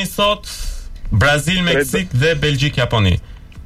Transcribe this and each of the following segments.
thoni sot Brazil, Meksik dhe Belgjik, Japoni?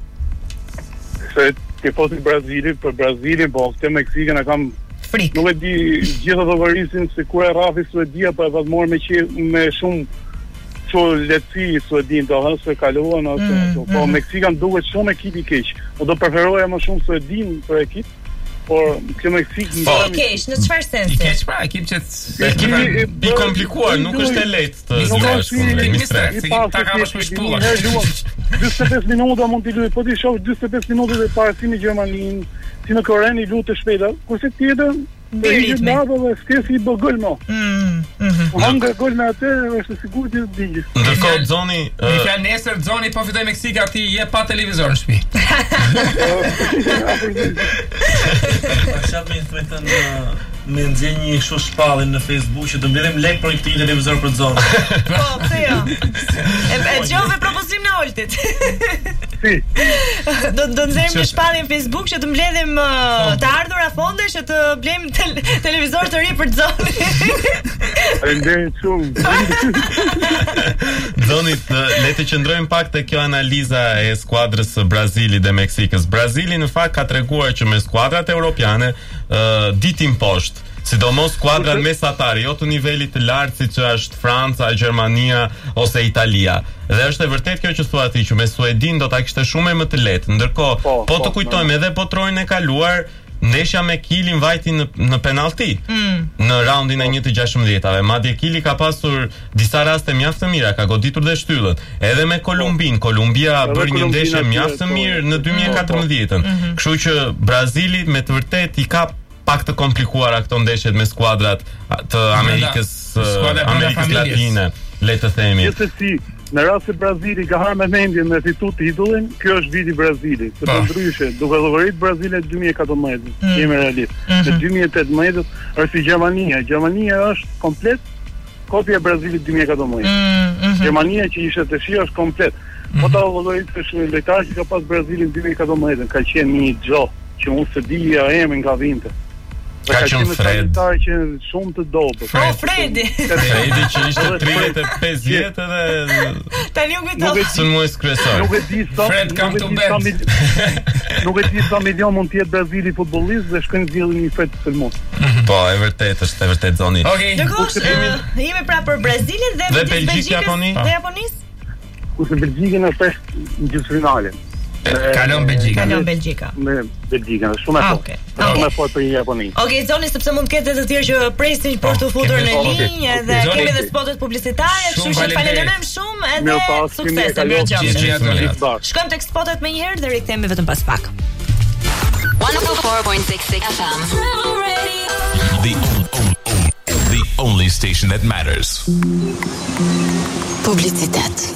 Se tifosi Brazilit, për Brazilin, po këtë Meksikën e kam frikë. Nuk e di gjithë ato varisin se kur e rrafi Suedia, po e pas morë me shumë lehtësi Suedin, do hënë se kaluan po Meksika duket shumë ekip i keq. Do preferoja më shumë Suedin për ekip, por kjo Meksik i keq, në çfarë sensi? I keq pra, ekip që i komplikuar, nuk është e lehtë të zgjohesh kundër. Ta kapësh me shpulla. 45 minuta mund t'i luaj, po ti shoh 45 minuta dhe para si në Gjermaninë, si në Korenë i lutë shpejt. Kurse tjetër Dhe skesi bë gol mo. Nga gol me atë është sigurt që digj. Ndërkohë Zoni, nesër Zoni po fitoj Meksika, ti je pa televizor në shtëpi. Çfarë më thënë me nxjerr një kështu shpallin në Facebook që do mbledhim lek për këtë televizor për Zonë. Po, pse jo? E dëgjova propozimin e Oltit. Si. Do nxjerrim një shpallin në Facebook që të mbledhim të ardhura fonde që të blejmë televizor të ri për Zonin. Zonit, le të qëndrojmë pak te kjo analiza e skuadrës së Brazilit dhe Meksikës. Brazili në fakt ka treguar që me skuadrat europiane ditin poshtë, sidomos skuadrat mesatare, jo të nivelit të lartë siç është Franca, Gjermania ose Italia. Dhe është e vërtet kjo që thua ti, që me Suedin do ta kishte shumë më të lehtë. Ndërkohë, po të kujtojmë edhe botrorin e kaluar, ndeshja me Kilin vajti në penalti në raundin e 1/16. Madje Kili ka pasur disa raste mjaft të mira, ka goditur dhe shtyllën. Edhe me Kolumbin, Kolumbia bëri një ndeshje mjaft të mirë në 2014. Kështu që Brazili me të vërtet i ka pak të komplikuara këto ndeshjet me skuadrat të Amerikës Latine, le të themi. Në rast se Brazili ka harë me mendje me fitu titullin, kjo është viti Brazilit. Se për ndryshe, duke llogarit Brazilit 2014, jemi realist. Në 2018 është si Gjermania. Gjermania është komplet kopja e Brazilit 2014. Gjermania që ishte të shi është komplet. Po ta llogarit është lojtar që ka pas Brazilin 2014, ka qenë një xho që unë se di emrin nga vinte. Ka qenë Fred që shumë të dobët. Fredi që ishte 35 vjetë dhe tani u kujto së muaj kryesor. Nuk e di sa milion mund të jetë Brazili futbollist dhe shkojnë zgjidhin një fet të sulmon. Po, e vërtet Zoni. Jemi pra për Brazilin dhe Belgjikën dhe Japonisë. Kurse Belgjikën është në gjysmëfinale. Kalon Belgjika. Me Belgjikën, shumë e fortë. Shumë e fortë për Japoninë. Okej, Zoni, sepse mund të ketë të tjerë që presin për të futur në linjë dhe kemi edhe spotet publicitare, kështu që falenderojmë shumë edhe sukses. Mirëqoftë. Shkojmë tek spotet më njëherë dhe rikthehemi vetëm pas pak. 104.66 FM. The only station that matters. Publicitet.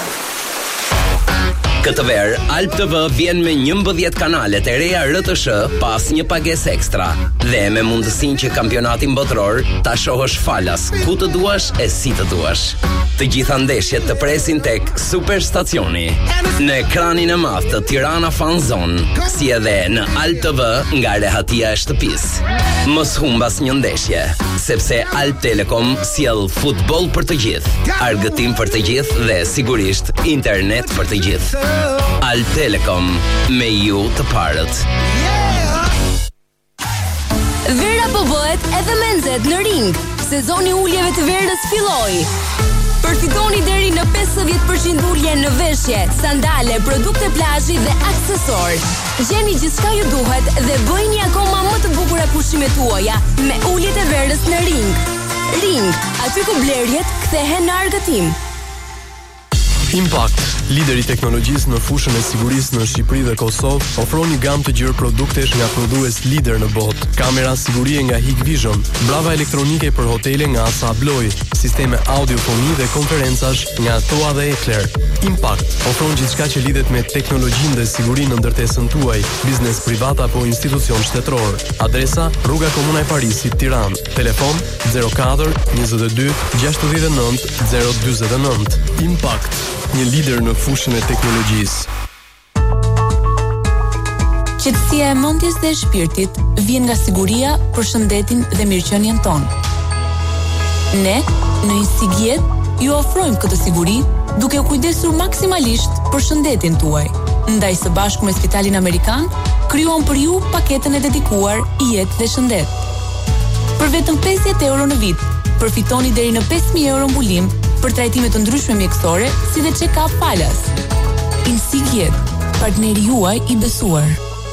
Këtë verë, Alp TV vjen me 11 kanalet e reja RTS pas një pagesë ekstra dhe me mundësinë që kampionatin botror ta shohësh falas ku të duash e si të duash. Të gjitha ndeshjet të presin tek Superstacioni, në ekranin e madh të Tirana Fan Zone, si edhe në Alp TV nga rehatia e shtëpisë. Mos humbas një ndeshje, sepse Alp Telekom sjell futboll për të gjithë, argëtim për të gjithë dhe sigurisht internet për të gjithë. Alp Telekom, me ju të parët. Vera po bëhet edhe me nxehtë në ring. Sezoni uljeve të verës filloi. Përfitoni deri në 50% ulje në veshje, sandale, produkte plazhi dhe aksesor. Gjeni gjithçka ju duhet dhe bëjni akoma më të bukura pushimet tuaja me uljet e verës në ring. Ring, aty ku blerjet kthehen në argëtim. Impact, lideri i teknologjisë në fushën e sigurisë në Shqipëri dhe Kosovë, ofron një gamë të gjerë produktesh nga prodhues lider në botë. Kamera sigurie nga Hikvision, brava elektronike për hotele nga Asa Abloy, sisteme audiofoni dhe konferencash nga Toa dhe Ekler. Impact ofron gjithçka që lidhet me teknologjinë dhe sigurinë në ndërtesën tuaj, biznes privat apo institucion shtetëror. Adresa: Rruga Komuna e Parisit, Tiranë. Telefon: 04 22 69 049. Impact, një lider në fushën e teknologjisë. Qetësia e mendjes dhe e shpirtit vjen nga siguria për shëndetin dhe mirëqenien tonë. Ne, në Insigjet, ju ofrojmë këtë siguri duke u kujdesur maksimalisht për shëndetin tuaj. Ndaj së bashku me Spitalin Amerikan, krijuam për ju paketën e dedikuar jetë dhe shëndet. Për vetëm 50 euro në vit, përfitoni deri në 5.000 euro mbulim për trajtime të ndryshme mjekësore, si dhe check-up falas. Insigjet, partneri juaj i besuar.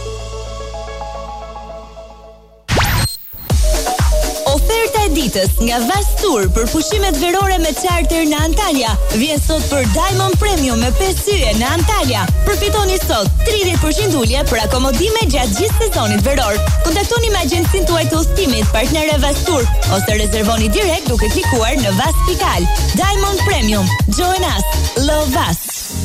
Oferta e ditës nga Vastur për pushimet verore me charter në Antalya vjen sot për Diamond Premium me 5 syje në Antalya. Përfitoni sot 30% ulje për akomodime gjatë gjithë sezonit veror. Kontaktoni me agjencinë tuaj të udhëtimit, partnere Vastur, ose rezervoni direkt duke klikuar në vas.al. Diamond Premium. Join us. Love us.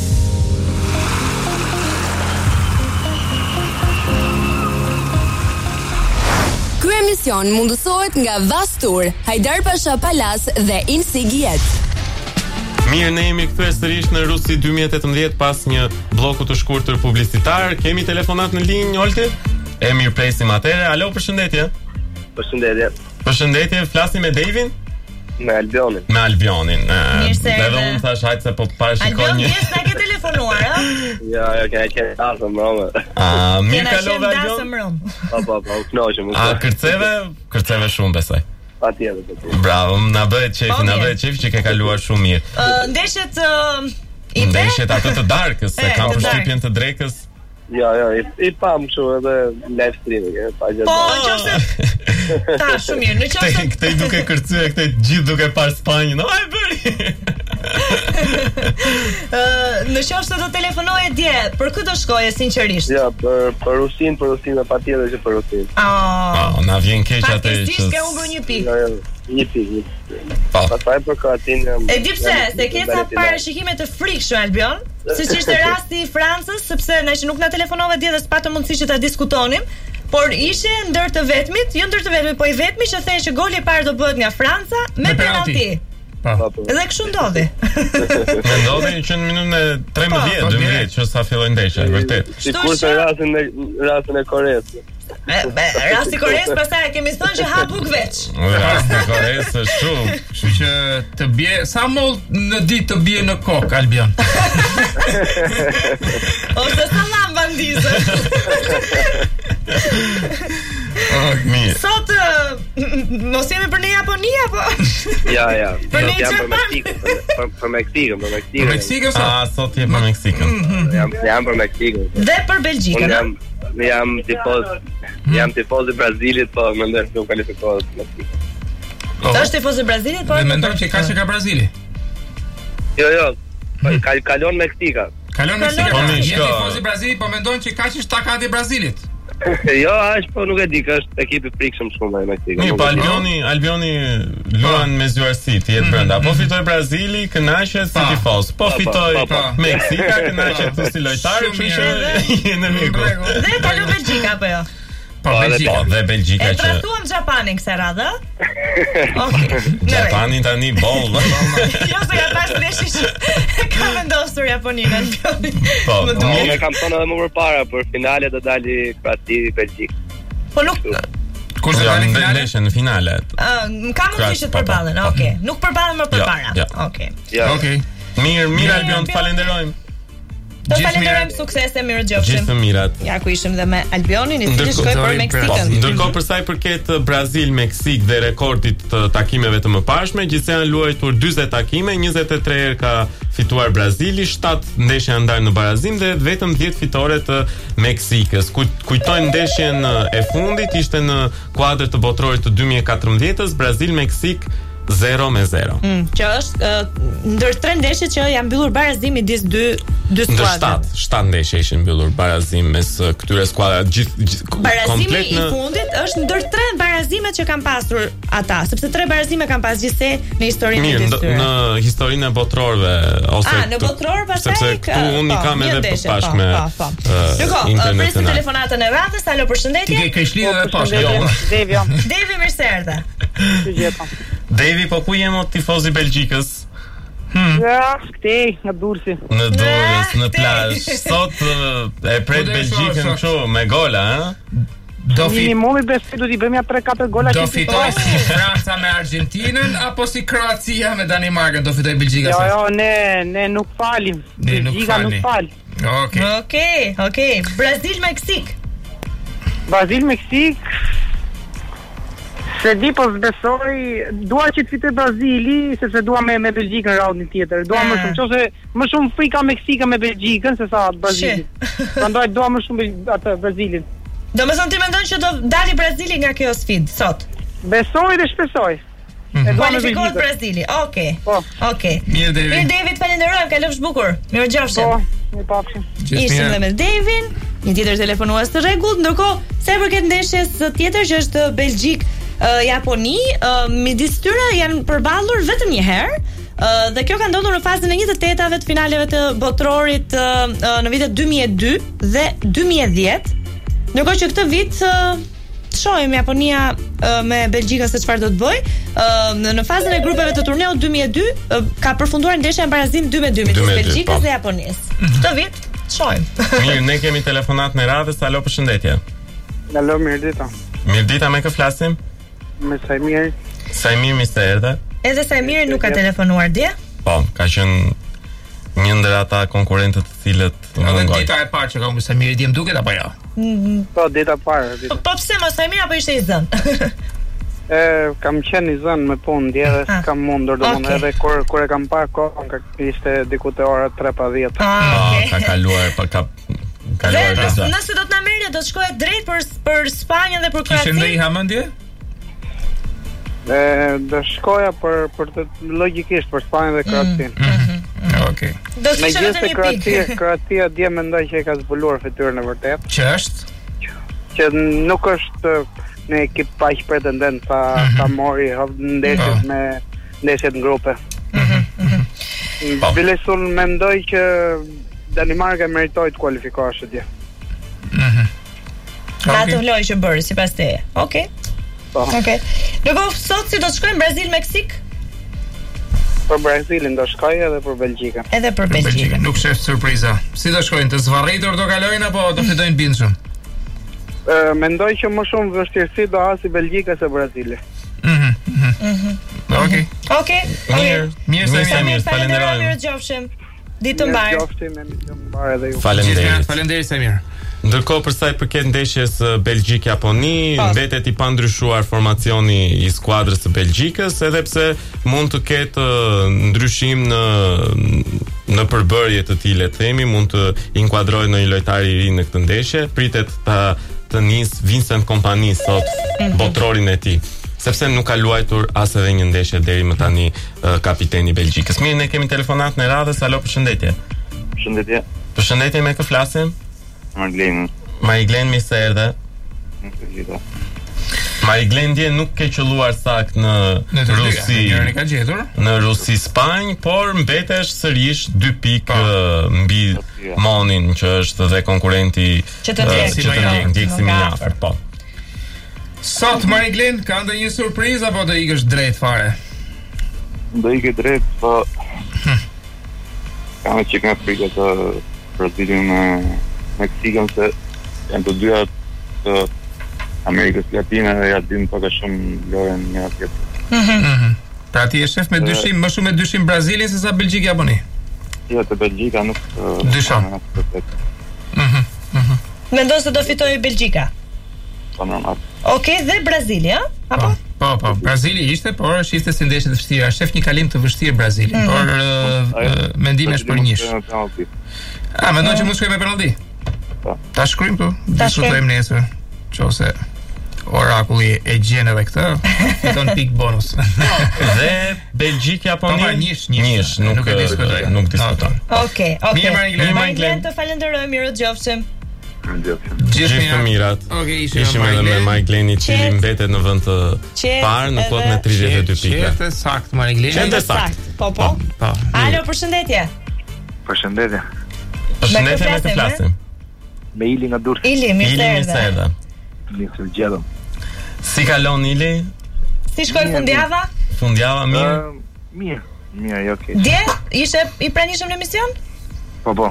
Ky emision mundësohet nga Vastur, Hajdar Pasha Palas dhe Insigjet. Mirë, ne jemi kthyer sërish në Rusi 2018 pas një bloku të shkurtër publicitar. Kemi telefonat në linjë, Olti? E mirë presim atëre. Alo, përshëndetje. Përshëndetje, flasim me Devin? Me Albionin. Me Albionin. Edhe unë thash hajtë se po parashikoj një. Albion, na ke telefonuar, a? Ja, ke dasëm rëmë. Mirë kalove Albion? Po, u knoqëm. Kërceve shumë besoj. Patjetër. Bravo, na bëhet qefi që ke kaluar shumë mirë. Ndeshjet ato të darkës, se kam përshtypjen të drekës. Ja, i pam kështu edhe live streaming, pa gjë. Po, nëse ta shumë mirë, nëse këtej duke kërcyer, këtej gjithë duke parë Spanjën. Ai bëri. Në qoftë se do telefonoje dje, për kë do shkoje sinqerisht? Ja, për Rusin patjetër që për Rusin. Na vjen keq atë që. Faktikisht ke humbur një pikë. Një pikë. Pastaj për Kroatin. E di pse, se ke sa parashikime të frikshme Albion, siç ishte rasti i Francës, sepse ne që nuk na telefonove dje dhe s'patë mundësi që ta diskutonim, por ishe ndër të vetmit, jo ndër të vetmit, po i vetmi që thej që goli i parë do bëhet nga Franca me penalti. Edhe kështu ndodhi. Ndodhi që në minutën e 13-12 që sa filloi ndeshja, vërtet. Sikurse rastin e Koresë. Rasti Koresë, pastaj kemi thënë që ha buk veç. Rasti Koresë është shumë. Kështu që të bie sa moll në ditë të bie në kokë Albion. Ose sa lamba ndizë. Sot mos jemi për në Japoni apo? Ja. Për në Japon. Për Meksikën. Sot jemi për Meksikën. Jam për Meksikën. Dhe për Belgjikën. Jam tifoz i Brazilit, po mendoj se u kualifikohet Meksikë. Është tifoz i Brazilit, po mendoj që ka Brazili. Jo. Kalon Meksika. Kalon Meksika. Je tifoz i Brazilit, po mendoj që kaq është takati i Brazilit. Jo, po nuk e di, është ekip i frikshëm shumë ai Meksika. Po Albioni luan me zgjuarsi, ti jetë brenda. Po fitoi Brazili, kënaqet si tifoz. Po fitoi Meksika, kënaqet si lojtar, kështu që në mirë. Dhe kalon Belgjika apo jo? Po dhe Belgjika që. E tratuam Japanin kësaj radhe. Okej. Japanin tani boll. Jo se ka pas ndeshje që ka vendosur Japoninë Albioni. Po, ne kam thënë edhe më përpara për finale do dali Kroati Belgjikë. Po nuk kush do dalë në finale? Ka mundësi të përballen, okej. Nuk përballen më përpara. Okej. Okej. Mirë Albion, falenderojmë. Do falenderojmë suksese, mirë gjofshim. Gjithë të mirat. Ja ku ishim dhe me Albionin, i cili shkoi për Meksikën. Ndërkohë për sa i përket Brazil-Meksik dhe rekordit të takimeve të mëparshme, gjithsej janë luajtur 40 takime, 23 herë ka fituar Brazili, 7 ndeshje janë ndarë në barazim dhe vetëm 10 fitore të Meksikës. Kujtojmë ndeshjen e fundit, ishte në kuadër të botrorit të 2014-s, Brazil-Meksik 0-0. Që është ndër 3 ndeshjet që janë mbyllur barazim midis dy skuadrave. 7 ndeshje ishin mbyllur barazim mes këtyre skuadrave gjithë komplet në... i fundit është ndër 3 barazimet që kanë pasur ata, sepse 3 barazime kanë pas gjithsej në historinë e tyre. Në historinë e botrorëve ose në botror pastaj sepse këtu unë kam edhe bashkë me presim telefonatën e radhës. Alo, përshëndetje. Ti ke shlidhur edhe poshtë. Devi, mirë se erdhe. Devi, po ku jemi tifoz i Belgjikës? Ja, këtej, në Durrësi. Në Durrës, në plazh. Sot e pret Belgjikën kështu me gola, minimumi besoj do t'i bëjmë ja 3-4 gola. Do fitoj si Franca me Argentinën apo si Kroacia me Danimarkën, do fitoj Belgjika? Jo, ne nuk falim. Belgjika nuk fal. Okej. Brazil-Meksik. Brazil-Meksik. Se di po besoj, dua që të fitoj Brazili, sepse dua me Belgjikën raundin tjetër. Dua më shumë, qose më shumë frika Meksika me Belgjikën se sa Brazili. Prandaj dua më shumë atë Brazilin. Do më thonë ti mendon që do dali Brazili nga kjo sfidë sot? Besoj dhe shpresoj. Kualifikohet Brazili. Okej. Mirë David, falenderoj, kalofsh bukur. Mirëmëngjes. Mirupafshim. Ishim dhe me Devin, një tjetër telefonues të rregullt, ndërkohë sa i përket ndeshjes tjetër që është Belgjik Japoni, midis tyre janë përballur vetëm një herë. Dhe kjo ka ndodhur në fazën e 1/8 të finaleve të botrorit në vitet 2002 dhe 2010. Ndërkohë që këtë vit shohim Japonia me Belgjikën se çfarë do të bëj. Në fazën e grupeve të turneut 2002 ka përfunduar ndeshja në barazim 2-2 midis Belgjikës dhe Japonisë. Këtë vit shohim. Mirë, ne kemi telefonat në radhës. Alo, përshëndetje. Alo, mirëdita. Mirëdita, me kë flasim? Me Sajmir. Sajmir, mi se erdhe. Edhe Sajmiri nuk ka telefonuar dje? Po, ka qenë një ndër ata konkurrentët të cilët edhe dita e parë që ka më Sajmiri djem duket apo jo? Po, dita e parë. Po pse mos Sajmiri apo ishte i zënë? Kam qenë i zënë me punë dje dhe s'kam mundur domethënë edhe kur e kam parë kohën ishte diku te ora 3:10. Ka kaluar Dhe nëse do të na merrje do të shkoje drejt për Spanjën dhe për Kroacinë. Kishe ndonjë hamendje? Do shkoja për të logjikisht për Spanjën dhe Kroacinë. Okej. Do të kishe vetëm një pikë. Kroacia dje mendoj që e ka zbuluar fytyrën e vërtet. Që është? Që nuk është në ekip paq pretendent sa mori ndeshjet me ndeshjet në grupe. Bilesun mendoj që Danimarka meritoi të kualifikohej dje. Atë vloj që bëri sipas teje. Okej. Okej. Nëse sot si do të shkojmë Brazil-Meksik? Për Brazilin do shkoj edhe për Belgjikën. Edhe për Belgjikën. Nuk shef surpriza. Si do shkojnë, të zvarritur do kalojnë apo do fitojnë bindshëm? Mendoj që më shumë vështirësi do hasi Belgjika se Brazili. Okej. Mirë, falenderoj. Mirëqofshim. Ditë mbar. Faleminderit Samir. Ndërkohë për sa i përket ndeshjes Belgjik-Japoni, mbetet i pandryshuar formacioni i skuadrës së Belgjikës, edhe pse mund të ketë ndryshim në përbërje të tij, le të themi, mund të inkuadrohet në një lojtar i ri në këtë ndeshje. Pritet të nis Vincent Kompany sot, botrorin e tij, sepse nuk ka luajtur as edhe një ndeshje deri më tani kapiteni i Belgjikës. Mirë, ne kemi telefonat në radhës. Alo, përshëndetje. Përshëndetje, me kë flasim? Mariglen, mi se erdhe. Mariglen dje nuk ke qëlluar sakt në Rusi. Në Rusi Spanjë, por mbetesh sërish 2 pikë mbi Monin, që është dhe konkurenti që të ndjek si më afër. Po. Sot Mariglen, ka ndonjë surprizë apo do ikësh drejt fare? Do ikë drejt, po kam që nga frika të Brazilin me Meksikën, se janë të dyja të Amerikës Latine dhe ja dim paka shumë lojën një tjetër. Pra ti e shef me dyshim, më shumë me dyshim Brazilin se sa Belgjik-Japoni? Jo, të Belgjika nuk dyshon. Mendon se do fitoj Belgjika? Po normal. Okej, dhe Brazili, a? Apo? Po, Brazili ishte, por është ishte si ndeshje të vështira. Shef një kalim të vështirë Brazili, por mendimesh për njësh. Mendon që mund të shkojmë me penalti? Ta shkrim po, diskutojmë nesër. Qose orakulli e gjen edhe këtë, fiton pik bonus. Dhe Belgjik-Japoni njësh, nuk diskuton. Okej. Mirë, Mariglen, të falenderoj, mirëqofshim. Gjithë të mirat. Ishim edhe me Mariglen, i cili mbetet në vend të parë në kod me 32 pika. Qete sakt Mariglen. Qete sakt. Po. Alo, përshëndetje. Përshëndetje. Përshëndetje, me të flasim. Me Ili nga Durrës. Ili, mirë se erdhe. Mirë se gjetëm. Si kalon Ili? Si shkoi fundjava? Fundjava mirë. Mirë, jo keq. Dje ishe i pranishëm në emision? Po.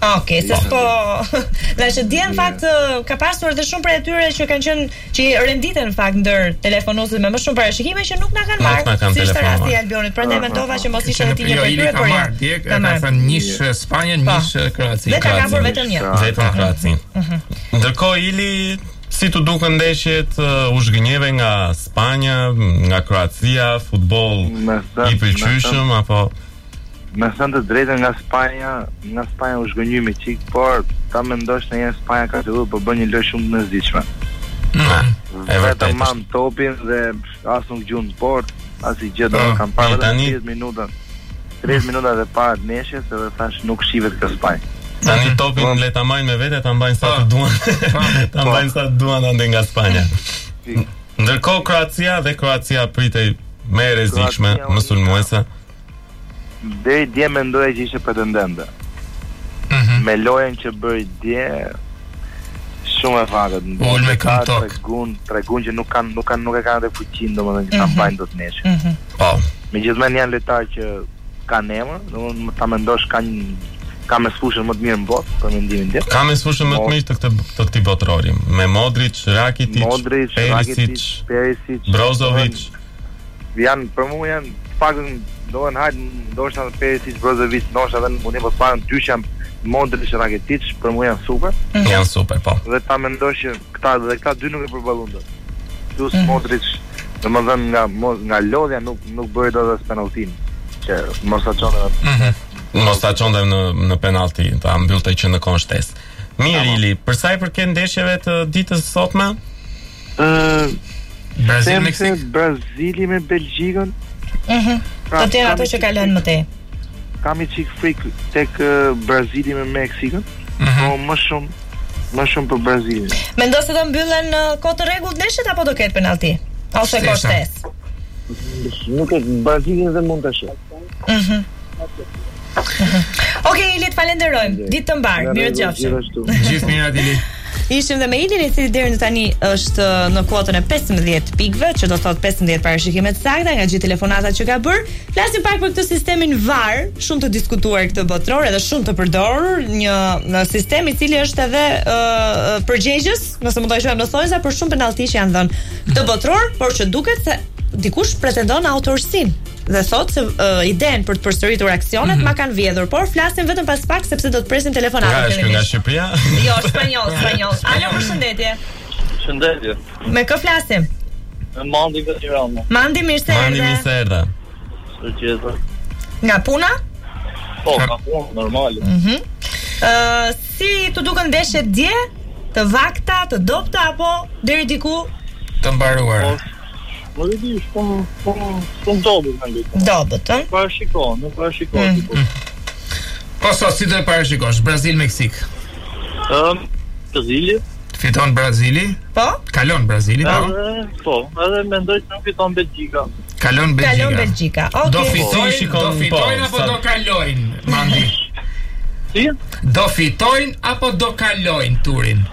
Okej, se po. Dhe që dje në fakt ka pasur edhe shumë prej atyre që kanë qenë që renditen në fakt ndër telefonusët me më shumë parashikime që nuk na kanë marrë. Si ishte rasti i Albionit. Prandaj mendova që mos ishte vetëm një për tyre, por ja. Ka thënë një Spanjën, një Kroacinë. Dhe ka kapur vetëm një. Vetëm Kroacinë. Ndërkohë Ili, si tu duken ndeshjet, u zhgënjeve nga Spanja, nga Kroacia, futboll i pëlqyeshëm apo me thënë të drejtën nga Spanja u zhgënjymi qik, por ta mendosh në jenë Spanja ka filluar po bën një lojë shumë të mërzitshme. Vetëm man topin dhe as nuk gjunë sport, as i gjë do kam parë 30 minuta dhe para të ndeshjes edhe thash nuk shihet kë Spanja. Tani topin le ta marrin me vete, ta mbajnë sa të duan. Ta mbajnë sa të duan ande nga Spanja. Ndërkohë Kroacia pritej më e rrezikshme, më sulmuese. Deri dje mendoja që ishte pretendente. Me lojën që bëri dje shumë e fakët. Tregun që nuk e kanë dhe fuqin, domethënë që ta mbajnë dot neshë. Megjithatë janë lojtarë që kanë emër, domethënë ta mendosh ka me sfushën më të mirë në botë, për mendimin tim. Ka me sfushën më të mirë të këtij botërori, me Modric, Rakitic, Perisic, Brozovic. Janë për mua janë paktën dohen hajtë ndoshta Perisic, Brozovic, ndoshta edhe unë po sparam dysh jam Modric, Rakitic, për mua janë super. Janë super, po. Dhe ta mendosh që këta dy nuk e përballuan dot. Plus Modric, domethënë nga lodhja nuk bëri dot as penalltin, që mos ta çonte në penallti, ta mbyllte që në kohë shtesë. Mirë Ili, për sa i përket ndeshjeve të ditës së sotme? Brazili me Belgjikën. Do të jenë ato që kalojnë më tej. Kam i çik frikë tek Brazili me Meksikën. Po më shumë për Brazilin. Mendon se do mbyllen kohë të rregullt ndeshjet apo do ketë penallti? Ose kohë shtesë? Nuk e Brazilin dhe mund ta shoh. Okej, Ili, të falenderojmë. Ditë të mbarë, mirë dëgjofshim. Gjithë mirat Ili. Ishim dhe me Ilin, i cili deri në tani është në kuotën e 15 pikëve, që do thot 15 parashikime të sakta nga gjithë telefonatat që ka bërë. Flasim pak për këtë sistemin VAR, shumë të diskutuar këtë botror, edhe shumë të përdorur, një sistem i cili është edhe përgjegjës, nëse mund ta quajmë në thonjza, për shumë penallti që janë dhënë këtë botror, por që duket se dikush pretendon autorsinë dhe thot se idenë për të përsëritur aksionet ma kanë vjedhur, por flasim vetëm pas pak sepse do të presim telefonatën. Është nga Shqipëria? Jo, spanjoll. Alo, përshëndetje. Përshëndetje. Me kë flasim? Me Mandi nga Tirana. Mandi, mirë se erdhe. Përgjithë. Nga puna? Po, nga puna, normale. Si të duken ndeshjet dje? Të vakta, të dopta apo deri diku të mbaruara? Nuk e di, shumë dobët kanë luajtur. Dobët, ëh? Nuk parashikoj. Po si do e parashikosh? Brazil-Meksik. Brazili. Fiton Brazili? Po? Kalon Brazili, po? Po, edhe mendoj se nuk fiton Belgjika. Kalon Belgjika. Okay. Do fitojnë apo do kalojnë, Mandi? Si? Do fitojnë apo do kalojnë turin?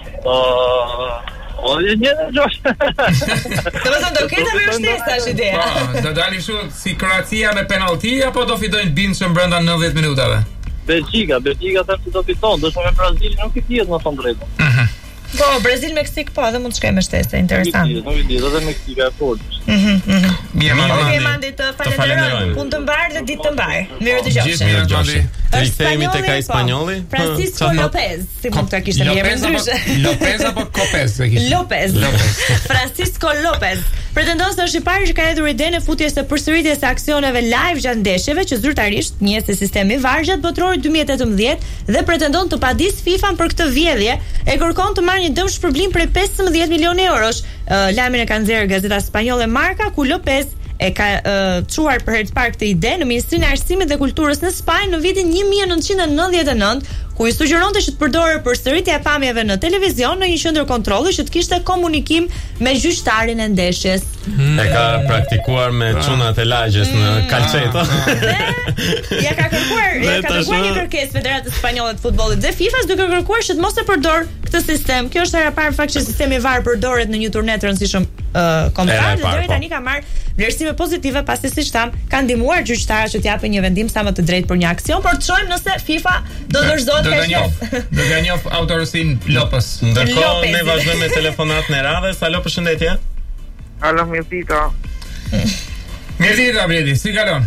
O, një gjosh. Të mësën do ketë me shtesa është ideja. Do dali shu si Kroacia me penalti apo do fitojnë bindshëm brenda 90 minutave? Belgjika thënë se do fiton, do me Brazili nuk i dihet më thon drejtën. Po, Brazil-Meksik po, edhe mund të shkojmë me shtesë, interesant. Nuk i dihet, edhe Meksika e fortë. Okej, Mandi, të falenderojmë. Punë të mbarë dhe ditë të mbarë. Mirë dëgjofshim. Rikthehemi tek ai spanjolli. Francisco Lopez, si mund ta kishte emrin ndryshe. Lopez apo Copez? Lopez. Francisco Lopez pretendon se është i pari që ka hedhur idenë e futjes së përsëritjes së aksioneve live gjatë ndeshjeve që zyrtarisht njeh se sistemi VAR gjatë botrorit 2018 dhe pretendon të padis FIFA për këtë vjedhje. E kërkon të marrë një dëm shpërblim prej 15 milionë eurosh. Lajmin e ka nxjerrë gazeta spanjolle Marca, ku Lopez e ka çuar për herë të parë këtë ide në Ministrinë e Arsimit dhe Kulturës në Spanjë në vitin 1999, ku i sugjeronte që të përdorë përsëritja e pamjeve në televizion në një qendër kontrolli që të kishte komunikim me gjyqtarin e ndeshjes. E ka praktikuar me çunat e lagjes në Calceto. Ja ka kërkuar një kërkesë Federatës Spanjolle të Futbollit dhe FIFA-s duke kërkuar që të mos e përdor këtë sistem. Kjo është hera e parë fakt që sistemi VAR përdoret në një turne të rëndësishëm kombëtar dhe deri tani ka marrë vlerësime pozitive pasi siç tham kanë ndihmuar gjyqtarët që të japin një vendim sa më të drejtë për një aksion, por të shohim nëse FIFA do dorëzohet kaq. Do të njoh autorësin Lopës. Ndërkohë ne vazhdojmë me telefonatën e radhës. Alo, përshëndetje. Alo, mirë. Mirë, Bledi, si kalon?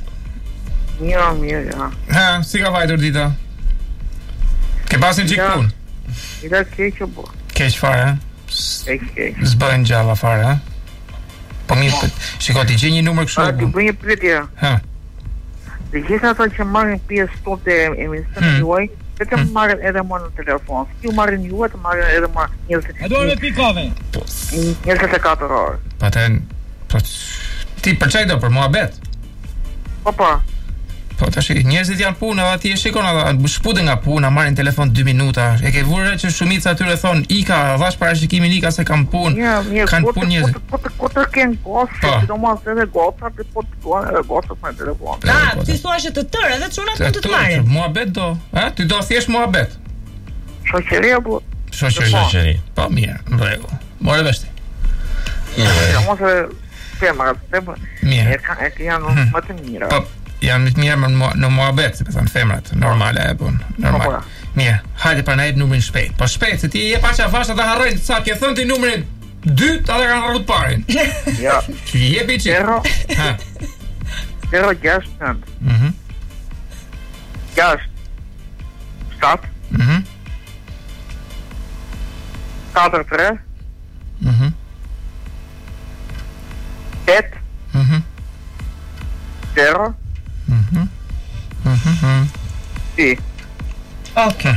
Mirë, ja. Ha, si ka vajtur dita? Ke pasin qik pun? Dita keqë, po. Keq fare, ha? Keq. Zbëjnë gjalla fare, ha? Po mirë, shiko, ti gjej një numër kështu. Ti bëj një pyetje. Ha. Dhe gjitha ata që marrin pjesë sot e emisionit juaj, vetëm marrin edhe mua në telefon. Si ju marrin juaj, të marrin edhe mua 20. A duhet me pikove? 24 orë. Paten, ti për çaj do për muhabet? Po. Po tash njerëzit janë punë, aty e shikon ata shputen nga puna, marrin telefon 2 minuta. E ke vurë që shumica atyre thon ika, vash parashikimin ika se kanë punë. Kanë punë njerëzit. Po të kenë gostë, sidomos edhe gocat, po të duan edhe gosat me telefon. Ti thua që të tërë, edhe çunat mund të të marrin. Muhabet do, ha? Ti do thjesht muhabet. Shoqëri apo? Shoqëri. Po mirë, në rregull. Morë vesh ti. Sidomos femrat, mirë. E kanë më të mira. Janë më të mirë në muhabet, si thon femrat, normale e bën, normal. Mirë, hajde pra na jep numrin shpejt. Po shpejt, se ti je pa çfarë vash ata harrojnë sa ke thënë ti numrin 2, ata kanë harruar parin. Ja. Jepi ti. Ha. 069. 7. 43. 8. 0. Si. Okay.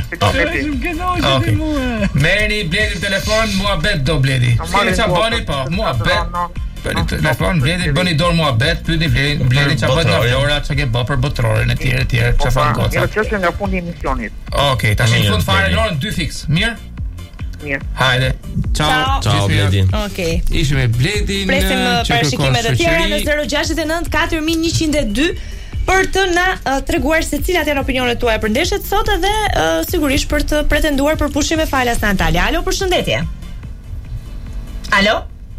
Merrni Bledi telefon, muhabet do Bledi. Si ç'a bëni po, muhabet. Bëni telefon, Bledi bëni dorë muhabet, pyetni Bledi ç'a bën nga Flora, ç'a ke bë për botrorin e tjerë, ç'a fan goca. Jo, çështë nga fundi i emisionit. Okej, tash në fund fare në orën 2 fiks. Mirë? Mirë. Hajde. Ciao Bledi. Okej. Ishim me Bledin. Presim parashikimet e tjera në 069 4102 për të na treguar se cilat janë opinionet tuaja për ndeshjet sot edhe sigurisht për të pretenduar për pushime falas në Antalya. Alo, përshëndetje. Alo?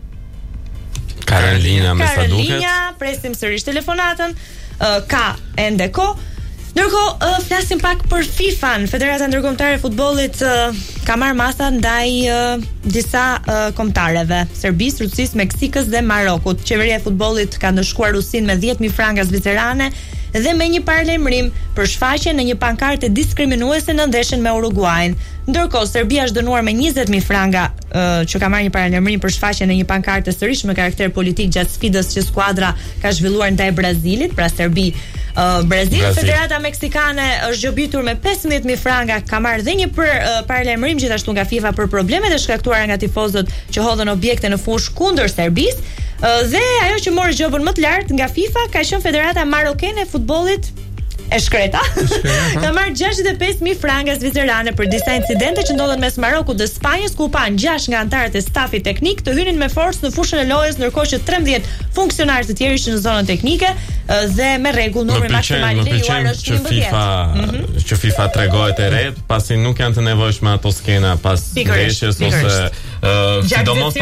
Karolina, me sa duket. Karolina, presim sërish telefonatën. Ka ende kohë. Ndërkohë, flasim pak për FIFA-n. Federata Ndërkombëtare e Futbollit ka marrë masa ndaj disa kombëtareve, Serbisë, Rusisë, Meksikës dhe Marokut. Qeveria e futbollit ka ndëshkuar Rusinë me 10.000 franga zvicerane dhe me një paralajmërim për shfaqje në një pankartë diskriminuese në ndeshjen me Uruguayn. Ndërkohë, Serbia është dënuar me 20.000 franga që ka marrë një paralajmërim për shfaqje në një pankartë sërish me karakter politik gjatë sfidës që skuadra ka zhvilluar ndaj Brazilit, pra Serbi Brazil. Federata Meksikane është gjobitur me 15.000 franga, ka marrë dhe një paralajmërim gjithashtu nga FIFA për problemet e shkaktuara nga tifozët që hodhën objekte në fushë kundër Serbisë. Dhe ajo që mori gjobën më të lartë nga FIFA ka qenë Federata Marokane e Futbollit e shkreta. Ka marrë 65.000 franga zvicerane për disa incidente që ndodhen mes Marokut dhe Spanjës, ku pan 6 nga anëtarët e stafit teknik të hynin me forcë në fushën e lojës, ndërkohë që 13 funksionarë të tjerë ishin në zonën teknike dhe me rregull numri maksimal i lejuar është 11. Që FIFA tregohet e re, pasi nuk janë të nevojshme ato skena pas ndeshjes ose sidomos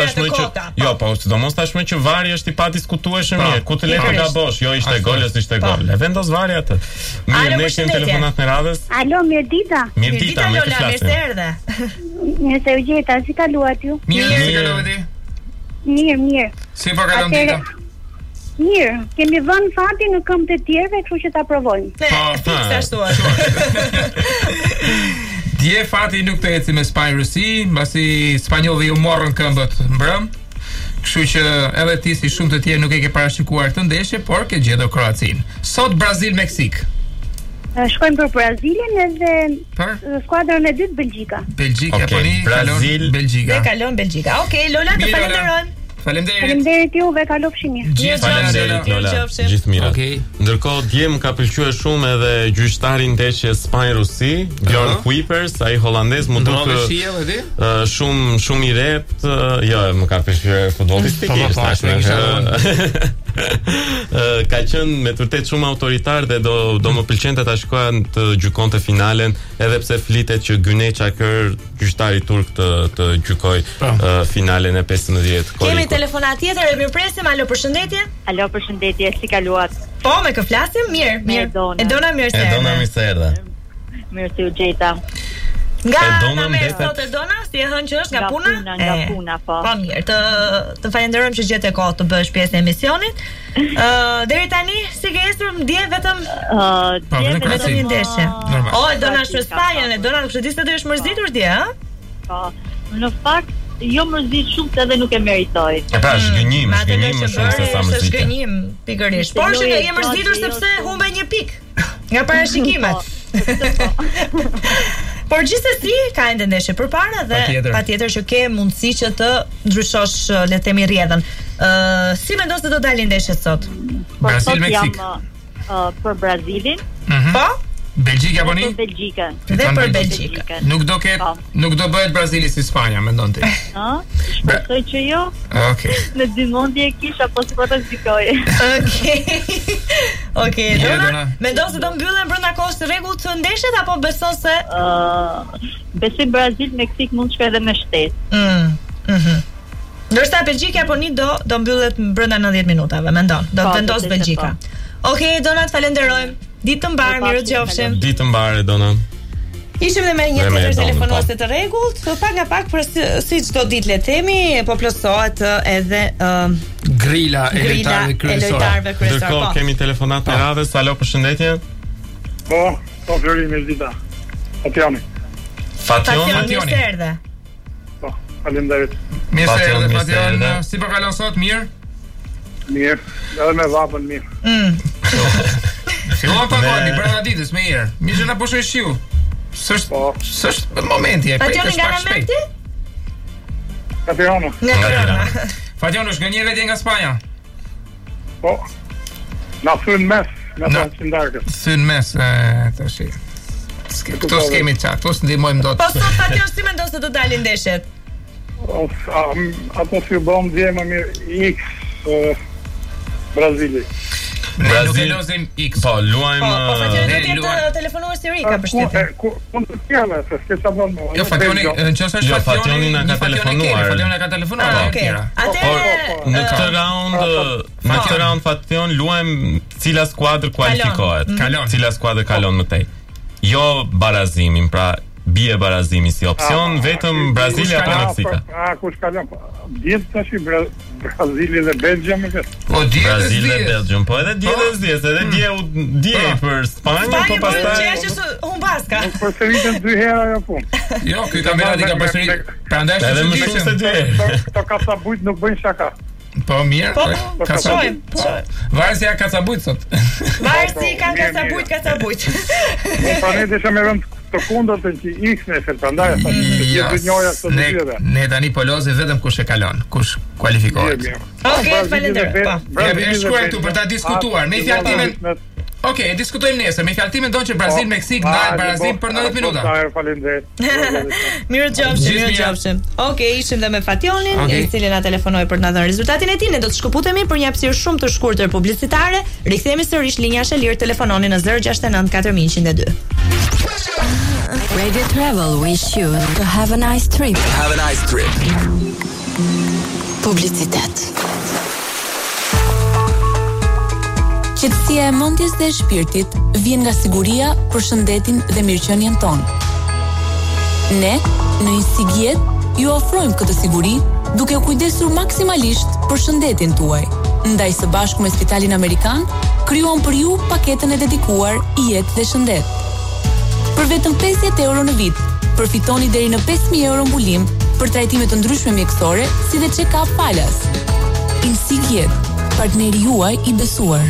tashmë që vari është i padiskutueshëm mirë, ku të le të gabosh, jo ishte gol, ishte gol. E vendos vari atë. Mirë, ne kemi telefonat në radhës. Alo, mirë dita. Mirë dita, Lola, mirë se erdhe. Mirë se u gjeta, si kaluat ju? Mirë, si kaluat ti? Mirë. Si po kalon dita? Mirë, kemi vënë fati në këmbët e tjerëve, kështu që ta provojmë. Fikse ashtu ashtu. Dje fati nuk të eci me Spanjë Rusi, mbasi spanjollët ju morën këmbët mbrëm. Kështu që edhe ti si shumë të tjerë nuk e ke parashikuar të ndeshje, por ke gjetur Kroacinë. Sot Brazil Meksik. Shkojmë për Brazilin edhe skuadrën e dytë Belgjika. Belgjika, po ni kalon Belgjika. Dhe kalon Belgjika. Okej, Lola, të falenderojmë. Faleminderit juve, kalofshi mirë. Gjithë mirë. Ndërkohë dje më ka pëlqyer shumë edhe gjyqtari i ndeshjes Spanjë-Rusi, Bjorn Kuipers, ai hollandez më duk shumë i rept, jo, më ka pëlqyer futbollistikisht. Ka qenë me vërtet shumë autoritar dhe do më pëlqente ta shkoja të gjykonte finalen, edhe pse flitet që Güney Çakır, gjyqtari turk, të gjykoj finalen e 15. Kemi telefonat tjetër, e mirëpresim. Alo, përshëndetje. Alo, përshëndetje. Si kaluat? Po, me kë flasim? Mirë. Edona, mirë se erdhe. Edona, mirë se erdhe. Mirë se u gjeta. Nga me sot Edona, si e hënë që është nga puna? Nga puna, po. Po mirë, të falenderojmë që gjetë kohë të bësh pjesë e emisionit. Deri tani, si ke esur, ndje vetëm vetëm një ndeshje. Edona është në Spanjën, Edona nuk di se do jesh mërzitur dje, ha? Po, në fakt jo mërzit shumë se edhe nuk e meritoj. E pra, shgënjim më shumë se sa mërzitje. Shgënjim, pikërisht. Por që je mërzitur sepse humbe një pikë nga parashikimet. Por gjithsesi ka ende ndeshje përpara dhe patjetër që ke mundësi që të ndryshosh, le të themi, rrjedhën. Si mendon se do dalin ndeshjet sot? Brazil-Meksik. Për Brazilin. Po? Belgjika apo ni? Për Belgjikën. Dhe për Belgjikën. Nuk do bëhet Brazili si Spanja, mendon ti? Shpresoj që jo. Okej. Në dy mendje kisha po si po ta zgjidoj. Okej, Dona. Mendon se do mbyllen brenda kohës së rregullt të ndeshjet apo beson se besoj Brazil-Meksik mund të shkojë edhe me shtet. Ndërsa Belgjika apo ni do mbyllet brenda 90 minutave, mendon. Do të vendos Belgjika. Okej, Dona, të falenderojmë. Ditë të mbarë, mirë të gjofshim. Ditë të mbarë, Dona. Ishim dhe me një tjetër telefonuese të rregullt, pak nga pak, për si çdo ditë le themi, po plotësohet edhe grila e lojtarëve kryesor. Ndërkohë kemi telefonat të radhës. Alo, përshëndetje. Po, Flori, mirë dita. Fationi. Po, faleminderit. Mirë se erdhe, Fation. Si po kalon sot? Mirë? Mirë, edhe me vapën mirë. Fillon pa gati brenda ditës me herë. Mirë që na pushoj shiu. S'është momenti, Fationi nga Rameti? Fationi. Fationi është gënjer vetë nga Spanja. Po. Na thyn mes, na thyn darkës. Thyn mes, tash. Këto skemi çak, to s'ndihmojmë dot. Po sot Fationi si mendon se do dalin ndeshjet? Ato si bom dhe më mirë X Brazili. Nuk e lozim X. Po, luajmë. Po, Fationi do të telefonuar si Rika për shtypjen. Mund të kjela, se s'ke sa bom. Jo, Fationi, nëse është Fationi na ka telefonuar. Fationi ka telefonuar. Okej. Atëherë në këtë raund Fation luajmë cila skuadër kualifikohet. Cila skuadër kalon më tej. Jo barazimin, pra bie barazimi si opsion, vetëm Brazili apo Meksika. Kush kalon? Diet tash Brazili dhe Belgjum më vetë. Po Brazili dhe Belgjum, po edhe dje për Spanjë, po pastaj që humbaska. Po sëritën 2 herë ajo punë. Jo, ky kampionati ka pasuri. Prandaj edhe më shumë se 2 herë. Këto kacabujt nuk bëjnë shaka. Po mirë. Kacabujt. Varsi ka kacabujt sot. Varsi ka kacabujt. Po tani desha me rënd të kundërt që X nesër, prandaj sa të njëjta të dyve. Ne tani po lozi vetëm kush e kalon, kush kualifikohet. Okej, falenderoj. E shkruaj këtu për ta diskutuar. Me fjaltimin. Okej, diskutojmë nesër. Me fjaltimin don që Brazil-Meksik ndaj barazim për 90 minuta. Faleminderit. Mirë gjofshim. Okej, ishim dhe me Fationin, i cili na telefonoi për të na dhënë rezultatin e tij. Ne do të shkëputemi për një hapësirë shumë të shkurtër publicitare. Rikthehemi sërish linja është e lirë, telefononi në 069 4102. Radio Travel wish you to have a nice trip. Have a nice trip. Publicitet. Qetësia e mendjes dhe e shpirtit vjen nga siguria për shëndetin dhe mirëqenien tonë. Ne, në Insigjet, ju ofrojmë këtë siguri duke u kujdesur maksimalisht për shëndetin tuaj. Ndaj së bashku me Spitalin Amerikan, krijuam për ju paketën e dedikuar jetë dhe shëndet. Për vetëm 50 euro në vit, përfitoni deri në 5.000 euro mbulim për trajtime të ndryshme mjekësore, si dhe check-up falas. Insigjet, partneri juaj i besuar.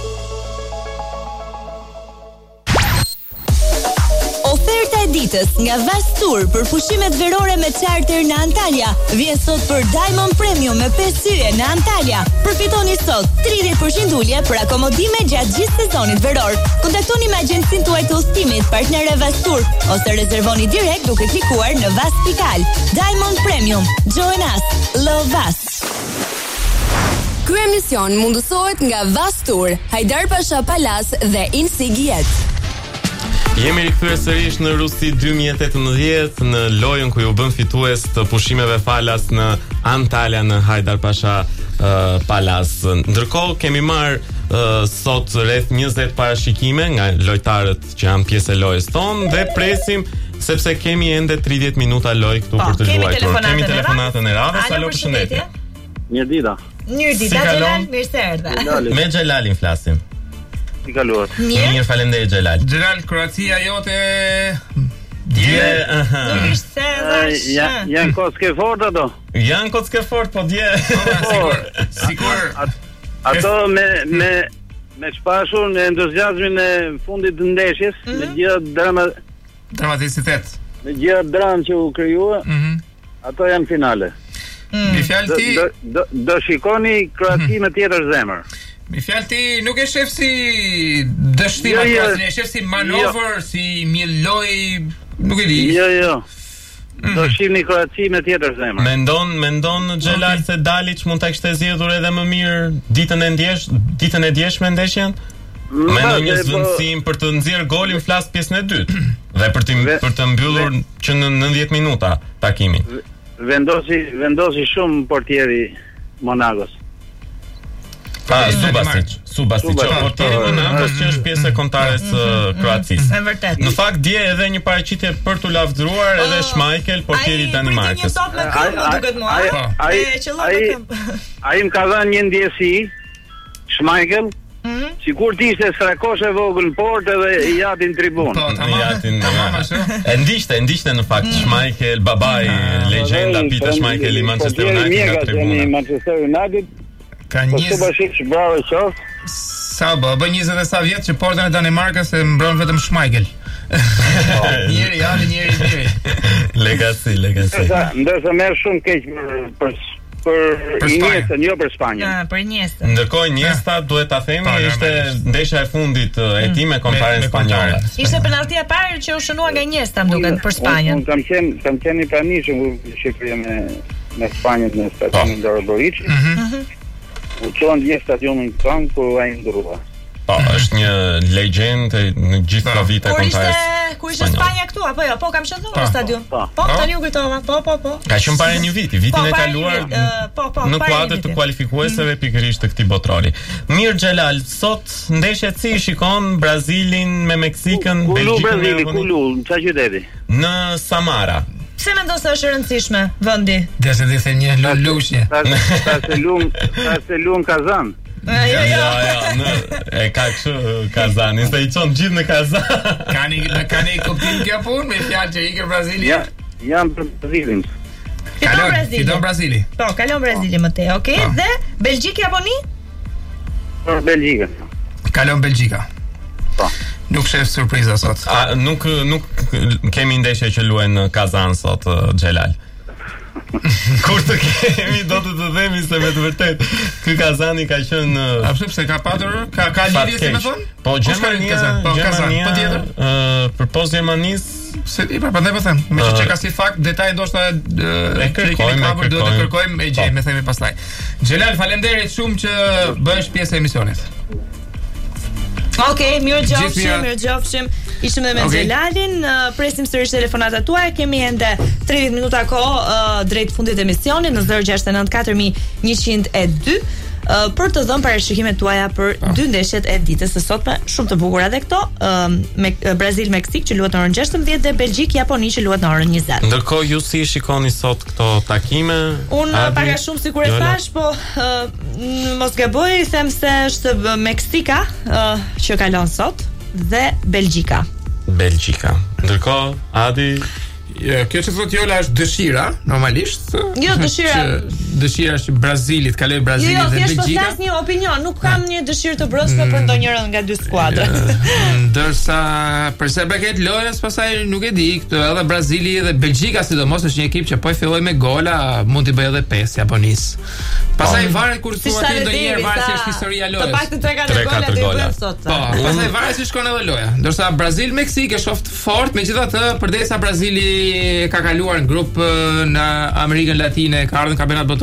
Oferta e ditës nga Vastur për pushimet verore me charter në Antalya vjen sot për Diamond Premium me 5 yje në Antalya. Përfitoni sot 30% ulje për akomodime gjatë gjithë sezonit veror. Kontaktoni me agjencinë tuaj të udhëtimit, partnerë Vastur, ose rezervoni direkt duke klikuar në vas.al. Diamond Premium. Join us. Love us. Ky emision mundësohet nga Vastur, Hajdar Pasha Palas dhe Insigjet. Jemi rikthyer sërish në Rusi 2018 në lojën ku ju bën fitues të pushimeve falas në Antalya në Hajdar Pasha Palas. Ndërkohë kemi marr sot rreth 20 parashikime nga lojtarët që janë pjesë e lojës tonë dhe presim sepse kemi ende 30 minuta lojë këtu për të luajtur. Kemi telefonatën e radhës. Alo, përshëndetje. Mirëdita. Mirëdita, Xhelal, mirë se erdhe. Me Xhelalin flasim. Si kaluat? Mirë, faleminderit Xhelal. Xhelal, Kroacia jote dje. Nuk ishte se janë kocke fort ato. Janë kocke fort, po dje. Sigur. Ato me shpashur në entuziazmin e fundit të ndeshjes, me gjithë dramaticitet. Me gjithë dramë që u krijua, ato janë finale. Mi fjalë ti do shikoni Kroaci me tjetër zemër. Mi fjalë ti nuk e shef si dështim atë, e shef si manovër, si një lojë, nuk e di. Jo. Do shihni Kroaci me tjetër zemër. Mendon Xhelal se Dalić mund ta kishte zgjedhur edhe më mirë ditën e djeshme ndeshjen? Me një zvendësim për të nxjerr golin flas pjesën e dytë dhe për të mbyllur që në 90 minuta takimin. Vendosi shumë portieri Monakos. Subasic, portieri Monakos që është pjesë e kontares Kroacisë. Është vërtet. Në fakt dje edhe një paraqitje për t'u lavdëruar edhe Schmeichel, portieri i Danimarkës. Ai më ka dhënë një ndjesi Schmeichel. Sikur ti ishte strakoshe vogël në portë edhe i jatin tribun. E ndiqte në fakt Schmeichel, babai, legjenda Peter Schmeichel i Manchester United nga tribuna. Manchester United ka 20 bravo qof. Sa bë 20 sa vjet që portën e Danimarkës e mbron vetëm Schmeichel. Njëri. Legacy. Ndërsa merr shumë keq për Iniestën, jo për Spanjën. Për Iniestën. Ndërkohë Iniesta duhet ta themi ishte ndeshja e fundit e tij me kontaren spanjolle. Ishte penalltia e parë që u shënua nga Iniesta më duket për Spanjën. Kam qenë i pranishëm Shqipëria me Spanjën në stadionin Doroboric. U çon në stadionin tonë ku ai ndrua. Është një legjendë në gjithë këto vite kontares. Kur ishte Spanja këtu apo jo? Po kam qenë në stadion. Po, tani u kujtova. Po. Ka qenë para një vitin e kaluar në kuadër të kualifikuesave pikërisht të këtij botrori. Mirë Xhelal, sot ndeshja si shikon Brazilin me Meksikën, Belgjikën, çfarë qyteti? Në Samara. Pse mendon se është e rëndësishme vendi? Desë ditë një lullëshje. Sa lum Kazan. E ka kështu Kazani, se i qonë gjithë në Kazan. Kanë i kuptim kjo punë me fjalë që ikër Brazili? Jam për Brazilin. Fiton Brazili. Po, kalon Brazili më tej, okay? Dhe Belgjika apo ni? Për Belgjika. Kalon Belgjika. Po. Nuk shef surpriza sot. Nuk kemi ndeshje që luajnë në Kazan sot, Xhelal. Kur të kemi do të themi se me të vërtet ky Kazani ka qenë pse ka patur ka lidhje si më thon? Po Gjermania patjetër. Përpos Gjermanisë se i prandaj po them, me që ka si fakt detaj ndoshta e kërkojmë e gjejmë themi pastaj. Xhelal, faleminderit shumë që bësh pjesë e emisionit. Okej, mirëgjofshim. Ishim edhe me Xhelalin, presim sërish telefonatat tuaja. Kemi ende 30 minuta kohë drejt fundit të emisionit në 069 4102 për të dhënë parashikimet tuaja për dy ndeshjet e ditës së sotme, shumë të bukura edhe këto, me Brazil Meksik që luhet në orën 16 dhe Belgjik Japoni që luhet në orën 20. Ndërkohë ju si shikoni sot këto takime? Unë pak a shumë sikur e thash, po mos gaboj, them se është Meksika që kalon sot dhe Belgjika. Ndërkohë Adi, kjo që thot Jola është dëshira, normalisht. Jo, dëshira është Brazilit, kaloj Brazilit dhe Belgjika. Jo, thjesht po flas një opinion, nuk kam një dëshirë të brendshme për ndonjërin nga dy skuadrat. Ndërsa për sa përket lojës, pastaj nuk e di, këtë edhe Brazili dhe Belgjika sidomos është një ekip që po i filloi me gola, mund t'i bëjë edhe 5 japonisë. Pastaj varet kur thua ti ndonjëherë varet si është historia e lojës. Të paktën 3-4 gola do sot. Po, pastaj varet si shkon edhe loja. Ndërsa Brazil Meksik e shoft fort, megjithatë përdesa Brazili ka kaluar në grup në Amerikën Latine, ka ardhur në kampionat botror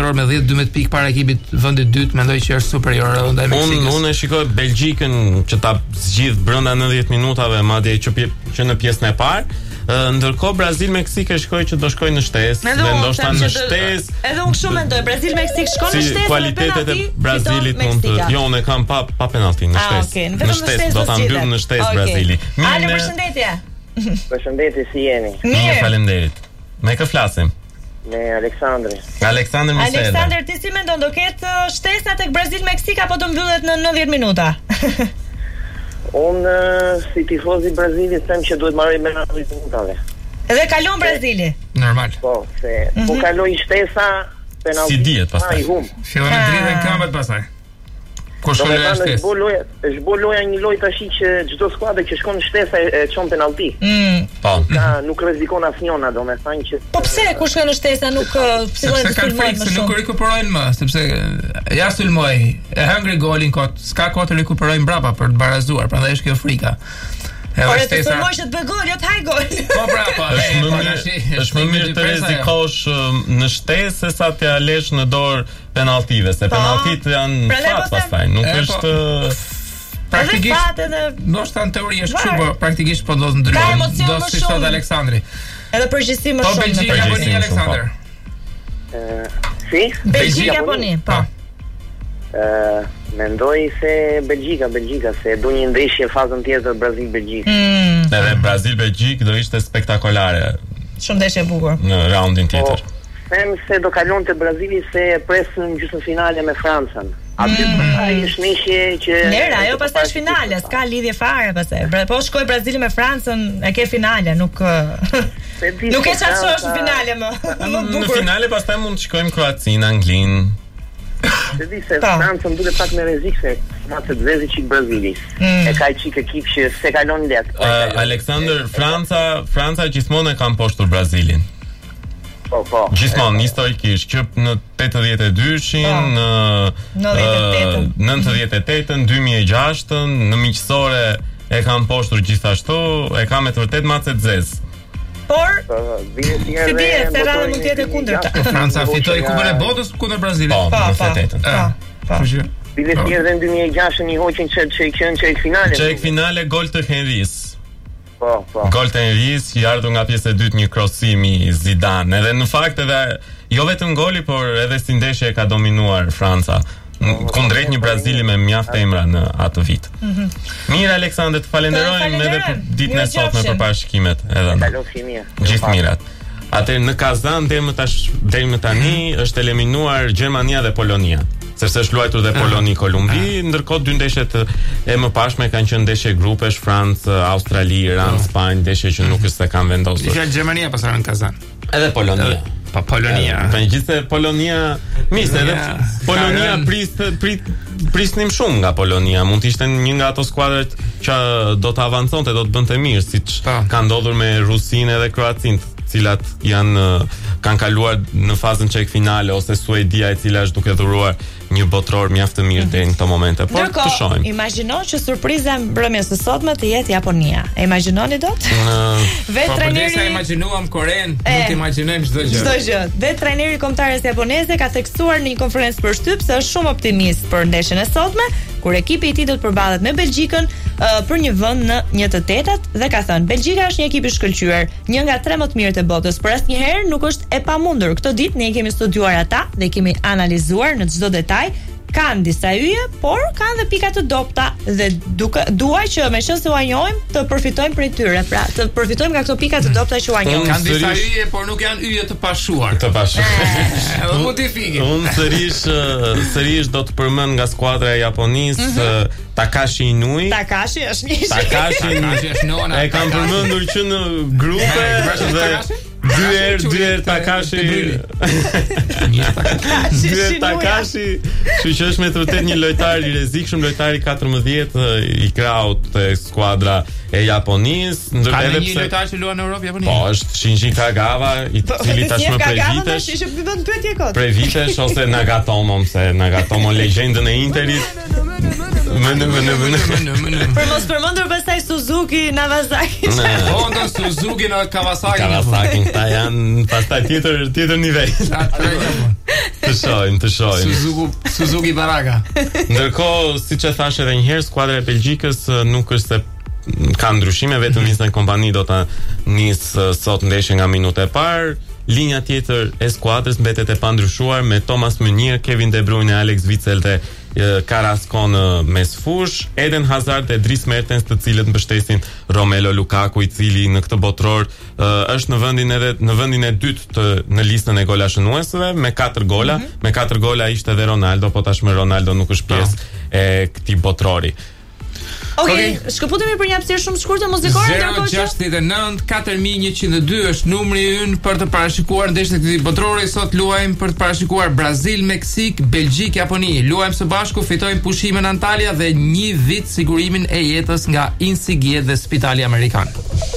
botror me 10-12 pikë para ekipit vendit dytë, mendoj që është superior ndaj Meksikës. Unë shikoj Belgjikën që ta zgjidh brenda 90 minutave, madje që në pjesën e parë. Ndërkohë Brazil-Meksikë shkoj që do shkoj në shtesë, dhe ndoshta në shtesë. Edhe unë kështu mendoj, Brazil-Meksikë shkon në shtesë. Kualitetet e Brazilit mund të. Jo, unë kam pa penalti në shtesë. Në shtesë do ta mbyll në shtesë Brazili. Ale, përshëndetje. Përshëndetje, si jeni? Mirë, faleminderit. Me kë flasim? Me Aleksandri. Aleksandr Miseda. Aleksandr, ti si mendon, do ketë shtesa tek Brazil-Meksikë apo do mbyllet në 90 minuta? Unë si tifoz i Brazilit them që duhet marrë me 90 minutave. Edhe kalon Brazili. Normal. Po, se po kaloi shtesa penalti. Si dihet pastaj. Fillon të dridhen këmbët pastaj. Kush shkon në shtesë? Është bo loja një lojë tash që çdo skuadër që shkon në shtesë e çon penalti. Po. Nuk rrezikon asnjëna, domethënë që po pse kush shkon në shtesë nuk fillojnë të sulmojnë më shumë. Nuk rikuperojnë më, sepse ja sulmoi, e hëngri golin kot, s'ka kohë të rikuperojnë mbrapa për të barazuar, prandaj është kjo frika. Por të sulmosh të bëj gol, jo të haj gol. Po brapa, është më mirë të rrezikosh në shtesë se sa t'ia lësh në dorë penaltive, se penaltit janë fat pastaj, nuk është praktikisht. Ndoshta në teori është kështu, por praktikisht po do të ndryshojë. Do si thot Aleksandri. Edhe përgjithësi më shumë. Po Belgjika apo një Aleksandër? Si? Belgjika apo një, po. Mendoj se Belgjika se do një ndeshje fazën tjetër Brazil-Belgjikë. Edhe Brazil-Belgjikë do ishte spektakolare. Shumë ndeshje e bukur. Në raundin tjetër. Them se do kalonte Brazili se presin gjysmëfinale me Francën. Aty pastaj është ndeshje që ajo pastaj është finale, s'ka lidhje fare pastaj. Po shkoi Brazili me Francën, e ke finale, nuk nuk e çasosh në finale më. Në finale pastaj mund të shkojmë Kroacinë, Anglinë. Se di se Franca më duket pak me rrezik se matë të vezi çik Brazilis. E ka çik ekip që se kalon let. Aleksandr, Franca gjithmonë e ka mposhtur Brazilin. Po. Gjithmonë historikisht që në 82-shin, në 98-ën, 2006-ën, në miqësore e ka mposhtur gjithashtu, e ka me të vërtet mace të zezë. Por si bie se rradha mund të jetë kundërta. Franca fitoi Kupën e Botës kundër Brazilit. Po, në 98-ën. Po. Bile tjerë në 2006-ën i hoqin çek finale. Çek finale gol të Henrys. Po. Gol të Henrys i ardhur nga pjesa e dytë një krosim i Zidane. Edhe në fakt edhe jo vetëm goli, por edhe si ndeshje ka dominuar Franca. Kundrejt një Brazili me mjaft emra në atë vit. Mirë Aleksandër, të falenderojmë edhe për ditën e sotme për parashikimet edhe. Gjithë mirat. Atëherë në Kazan deri më tani është eliminuar Gjermania dhe Polonia, sepse është luajtur dhe Poloni-Kolumbi, ndërkohë dy ndeshjet e mëparshme kanë qenë ndeshje grupesh, Francë, Australi, Iran, Spanjë, ndeshje që nuk është se kanë vendosur. Disa Gjermania pasardhën në Kazan. Edhe Polonia. Pa Polonia. Megjithëse Polonia, edhe Polonia prisnim shumë nga Polonia. Mund të ishte një nga ato skuadrat që do të avanconte, do të bënte mirë, siç ka ndodhur me Rusinë dhe Kroacinë, të cilat kanë kaluar në fazën çek finale, ose Suedia e cila është duke dhuruar një botror mjaft të mirë deri në këtë moment. Por të shohim. Imagjino që surpriza e mbrëmjes së sotme të jetë Japonia. E imagjinoni dot? Vetë trajneri sa imagjinuam Koren, nuk imagjinojmë çdo gjë. Çdo gjë. Vetë trajneri i kombëtarës japoneze ka theksuar në një konferencë për shtyp se është shumë optimist për ndeshjen e sotme, kur ekipi i tij do të përballet me Belgjikën për një vend në 1/8 dhe ka thënë Belgjika është një ekip i shkëlqyer, një nga 3 më të mirët e botës, por asnjëherë nuk është e pamundur. Këtë ditë ne kemi studiuar ata dhe kemi analizuar në çdo detaj. Kanë disa yje, por kanë dhe pika të dobta dhe duaj që meqense u njohim të përfitojmë prej tyre, pra të përfitojmë nga këto pika të dobta që u njohim. Kanë disa yje, por nuk janë yje të pashuar. Edhe modifike. Unë sërish do të përmend nga skuadra e Japonisë Takashi Inui. Takashi është një. Takashi është nona. E kanë përmendur që në grupe dhe Dyer Takashi. Dyer Takashi, që është me të vërtet një lojtar i rrezikshëm, lojtari 14 i kraut të skuadra e Japonisë, ndërsa edhe një lojtar që luan në Europë Japoni. Po, është Shinji Kagawa, i cili tashmë prej vitesh ose Nagatomo legjendën e Interit. Për mos përmendur pastaj Suzuki, Nagasaki. Po, do Suzuki në Kawasaki. Kawasaki këta janë pastaj tjetër nivel. Të shohim. Suzuki Baraka. Ndërkohë, siç e thash edhe një herë, skuadra e Belgjikës nuk është se ka ndryshime, vetëm nisën kompani do ta nisë sot ndeshjen nga minuta e parë. Linja tjetër e skuadrës mbetet e pandryshuar me Thomas Meunier, Kevin De Bruyne, Alex Witsel dhe Carrasco në mesfush, Eden Hazard dhe Dries Mertens, të cilët mbështesin Romelu Lukaku, i cili në këtë botror është në vendin e dytë në listën e gola shënuesëve me 4 gola. Me 4 gola ishte edhe Ronaldo, po tashmë Ronaldo nuk është pjesë e këtij botrori. Okej, shkëputemi për një hapësirë shumë shkurtër muzikore. 069 4102 është numri ynë për të parashikuar ndeshjet e këtij botrori. Sot luajmë për të parashikuar Brazil, Meksik, Belgjik, Japoni. Luajmë së bashku, fitojmë pushime në Antalya dhe 1 vit sigurimin e jetës nga Insigie dhe Spitali Amerikan.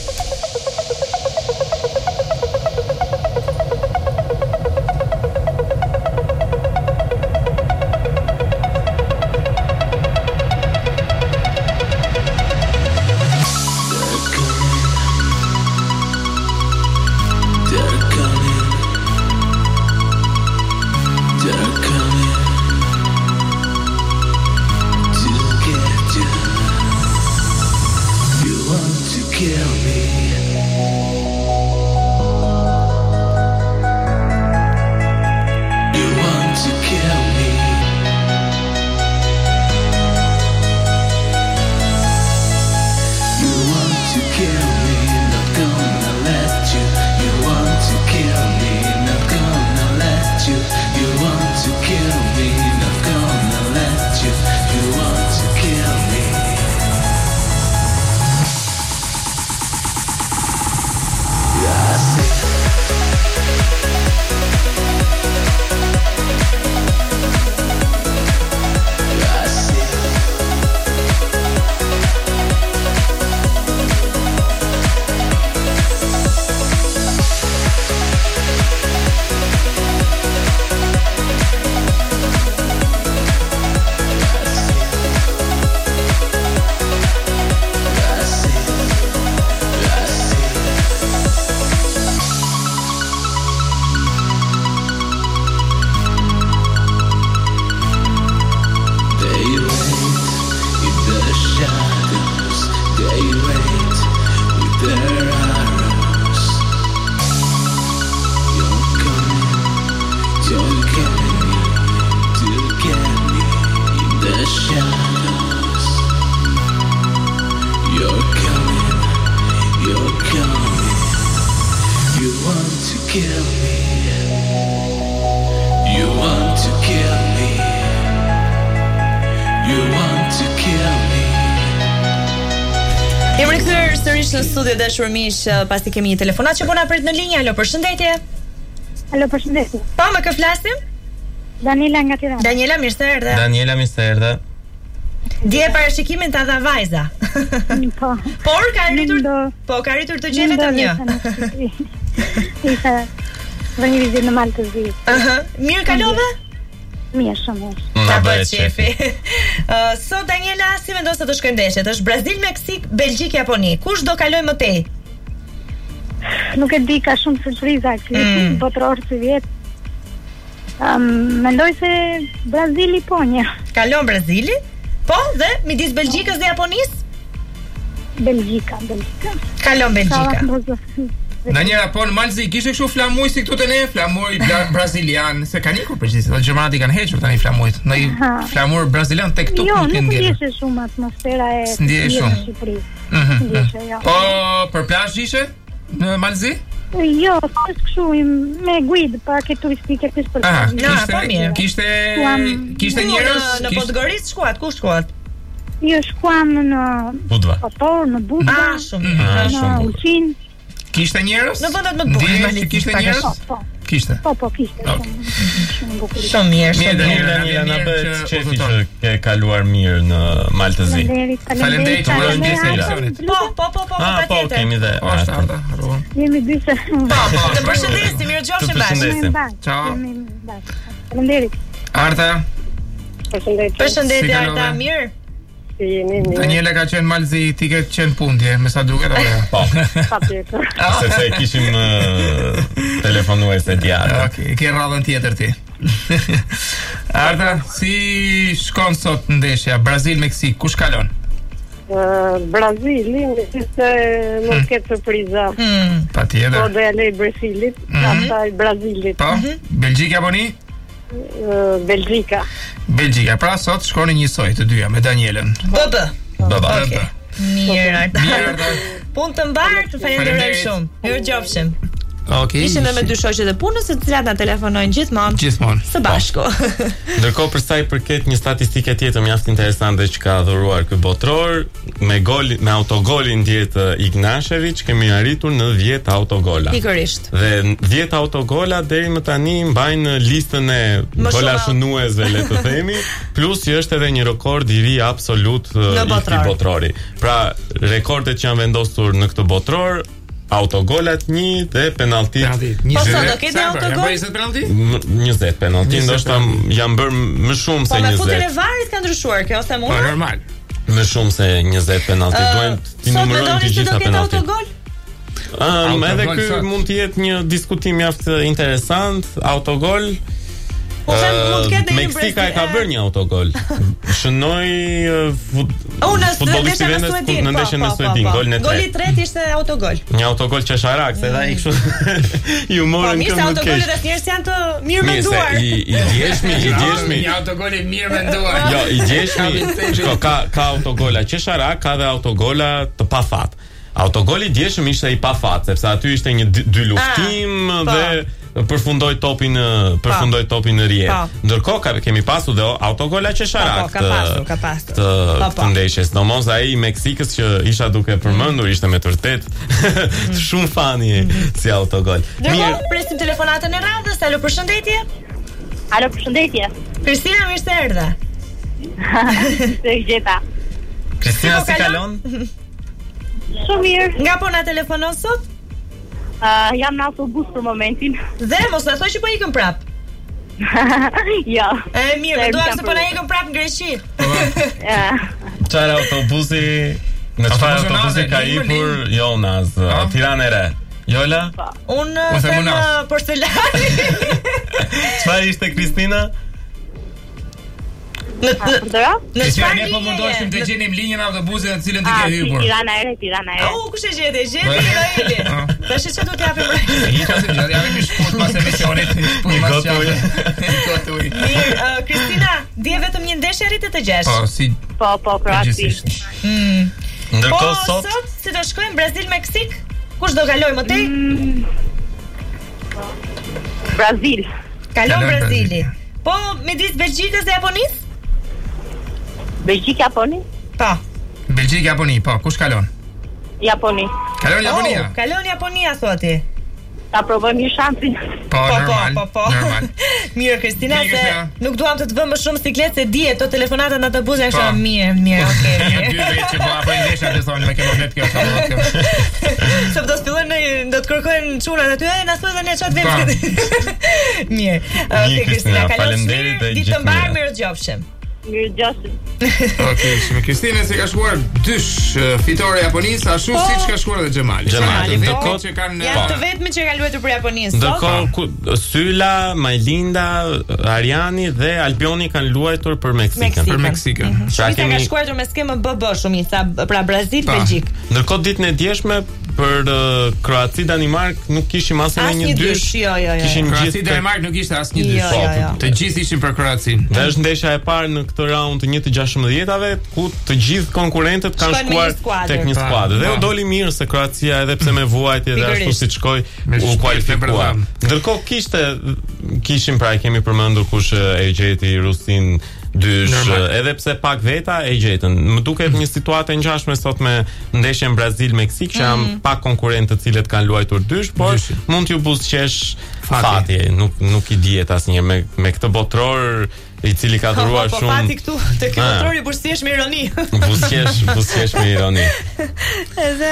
Dashur miq, pasi kemi një telefonat që po na pret në linjë. Alo, përshëndetje. Alo, përshëndetje. Po, me kë flasim? Daniela nga Tirana. Daniela, mirë se erdhe. Daniela, mirë se erdhe. Dje parashikimin ta dha vajza. Po. Por ka arritur të gjej vetëm një. Isha vënë vizitë në Malë të zi. Mirë kalove? Mirë, shumë. Ta bëhet shefi. Sot Daniela, si vendos të shkojmë ndeshjet? Është Brazil, Meksik, Belgjik, Japoni. Kush do kaloj më tej? Nuk e di, ka shumë surpriza këtë botror si vjet. Mendoj se Brazili po një. Kalon Brazili? Po, dhe midis Belgjikës dhe Japonisë? Belgjika. Kalon Belgjika. Në njëra po në Malzi, kishe kështu flamuj si këtu të ne, flamuj brazilian, se kanë ikur përgjithësisht, dhe Gjermanat i kanë hequr tani flamujt, në i flamur brazilian tek këtu nuk i ndjeshe. Jo, nuk ndjeshe shumë atmosfera e Shqipërisë. Po, për plazh ishe në Malzi? Jo, është kështu me guidë pa ke turistike kështë për plazh. Kishte njerëz? Në Podgorica shkuat, ku shkuat? Jo, shkuam në Kotor, në Budva, në Ulqin. Kishte njerëz? Në vendet më të bukura. Kishte njerëz? Kishte. Po, kishte. Shumë mirë. Daniela, na bëhet çefi që ke kaluar mirë në Malë të Zi. Faleminderit për emisionin. Po, kemi dhe Arta. Jemi dy se. Po, të përshëndesim, mirë gjofshim bashkë. Ciao. Faleminderit. Arta. Përshëndetje Arta, mirë. si jeni? Daniela ka qenë Malzi, ti ke qenë puntje, me sa duket apo? Po. Patjetër. Sepse kishim telefonuese djathtë. Okej, ke radhën tjetër ti. Arda, si shkon sot ndeshja Brazil-Meksik, kush kalon? Brazili, se nuk ke surpriza. Patjetër. Po do ja lej Brazilit, pastaj Brazilit. Po, Belgjika apo ni? Belgjika. Belgjika, pra sot shkoni njësoj të dyja me Danielën. Baba. Okay. Mirë. Punë të mbarë, falenderoj shumë. Mirëgjofshim. Okay. Ishim me dy shoqet e punës, të cilat na telefonojnë gjithmonë. Së bashku. Ndërkohë për sa i përket një statistike tjetër mjaft interesante që ka dhuruar ky botror, me autogolin diet Ignashevich kemi arritur në 10 autogola. Pikërisht. Dhe 10 autogola deri më tani mbajnë listën e gola shënuesve, le të themi, plus që është edhe një rekord i ri absolut i këtij botrori. Pra, rekordet që janë vendosur në këtë botror, autogolat 1 dhe penaltit 20. Po sa do ketë autogol? 20 penalti? 20 penalti, ndoshta janë bërë më shumë se 20. Po me futjen e varit ka ndryshuar kjo, ose mund? Po normal. Më shumë se 20 penalti, duhen të numërojnë të gjitha penaltit. Edhe ky mund të jetë një diskutim mjaft interesant, autogol. Meksika e ka bërë një autogol. Shënoi futbollisti vendet në ndeshjen me Suedin, golin e tretë. Goli i tretë ishte autogol. Një autogol qesharak, se ai kështu ju morën këmbë. Po autogolet asnjëherë janë të mirë menduar. I djeshmi. Një autogol i mirë menduar. Jo, i djeshmi. Ka autogola qesharak, ka dhe autogola të pafat. Autogoli i djeshëm ishte i pafat, sepse aty ishte një dy luftim dhe përfundoi topin në rrjet. Ndërkohë kemi pasur dhe autogola qesharak të ndeshjes. Domos ai i Meksikës që isha duke përmendur ishte me të vërtet shumë fani si autogol. Mirë, presim telefonatën e radhës. Alo, përshëndetje. Kristina, mirë se erdhe. Se gjeta. Kristina, si kalon? Shumë mirë. Nga po na telefonon sot? Jam në autobus për momentin. Dhe mos na thoj që po ikëm prap. Jo. Mirë, menduam se po na ikëm prap në Greqi. Çfarë autobusi? Në çfarë autobusi ka ikur Jonas? Tiranë e Re. Jola? Unë them Porcelani. Çfarë ishte Kristina? Në çfarë po mundoheshim të gjenim linjën autobusit në cilën ti ke hyrë? Tirana e Re. Kush e gjeti? Raeli. Tash çfarë do të japim? Hiqa se do japim shport pas emisionit. Gotoj. Mirë, Kristina, di vetëm një ndeshje arritet të gjesh. Po, si. Po, krahasi. Ndërkohë sot si do shkojmë Brazil-Meksik? Kush do kaloj më tej? Brazil. Kalon Brazili. Po, midis Belgjikës dhe Japonisë? Belgjik-Japoni? Po. Belgjik-Japoni, po, kush kalon? Japoni. Kalon Japonia? Kalon Japonia, thoti. Ta provojmë një shansin. Po, normal. Mirë, Kristina, se nuk duam të vëmë më shumë siklet se dihet to telefonata në autobus janë shumë mirë, okay. Ja dy vetë që po apo ndeshja të thonë me këto vetë kjo. Se do të fillojnë do të kërkojnë çunat aty, na thuaj tani çat vjen. Mirë. Okay, Kristina, faleminderit dhe ditë të mbarë, mirëgjofshim. Mirëgjofshim. Okej, shumë Kristina se ka shkuar dysh fitore Japonisë, ashtu siç ka shkuar edhe Xhamali. Ndërkohë që kanë të vetëm që kanë luajtur për Japonisë. Ndërkohë Syla, Majlinda, Ariani dhe Albioni kanë luajtur për Meksikën. Për Meksikën. Pra kemi ka shkuar me skemën BB shumica, pra Brazil, Belgjik. Ndërkohë ditën e djeshme për Kroaci Danimark nuk kishim asnjë një dysh. Kishin Kroaci Danimark nuk ishte asnjë dysh. Të gjithë ishin për Kroacin. Dhe është ndeshja e parë në këtë raund të 1/16-ave ku të gjithë konkurrentët kanë shkuar tek një skuadër. Dhe u doli mirë se Kroacia edhe pse me vuajtje dhe ashtu siç shkoi u kualifikua. Ndërkohë kishim pra kemi përmendur kush e gjeti Rusin dysh, edhe pse pak veta e gjetën. Më duket një situatë e ngjashme sot me ndeshjen Brazil-Meksik, që janë pak konkurrentë të cilët kanë luajtur dysh, por mund t'ju buzëqesh fati. Nuk i dihet asnjëherë me këtë botror i cili ka dhuruar shumë. Po fati këtu te ky botror i buzëqesh me ironi. Buzëqesh me ironi. Edhe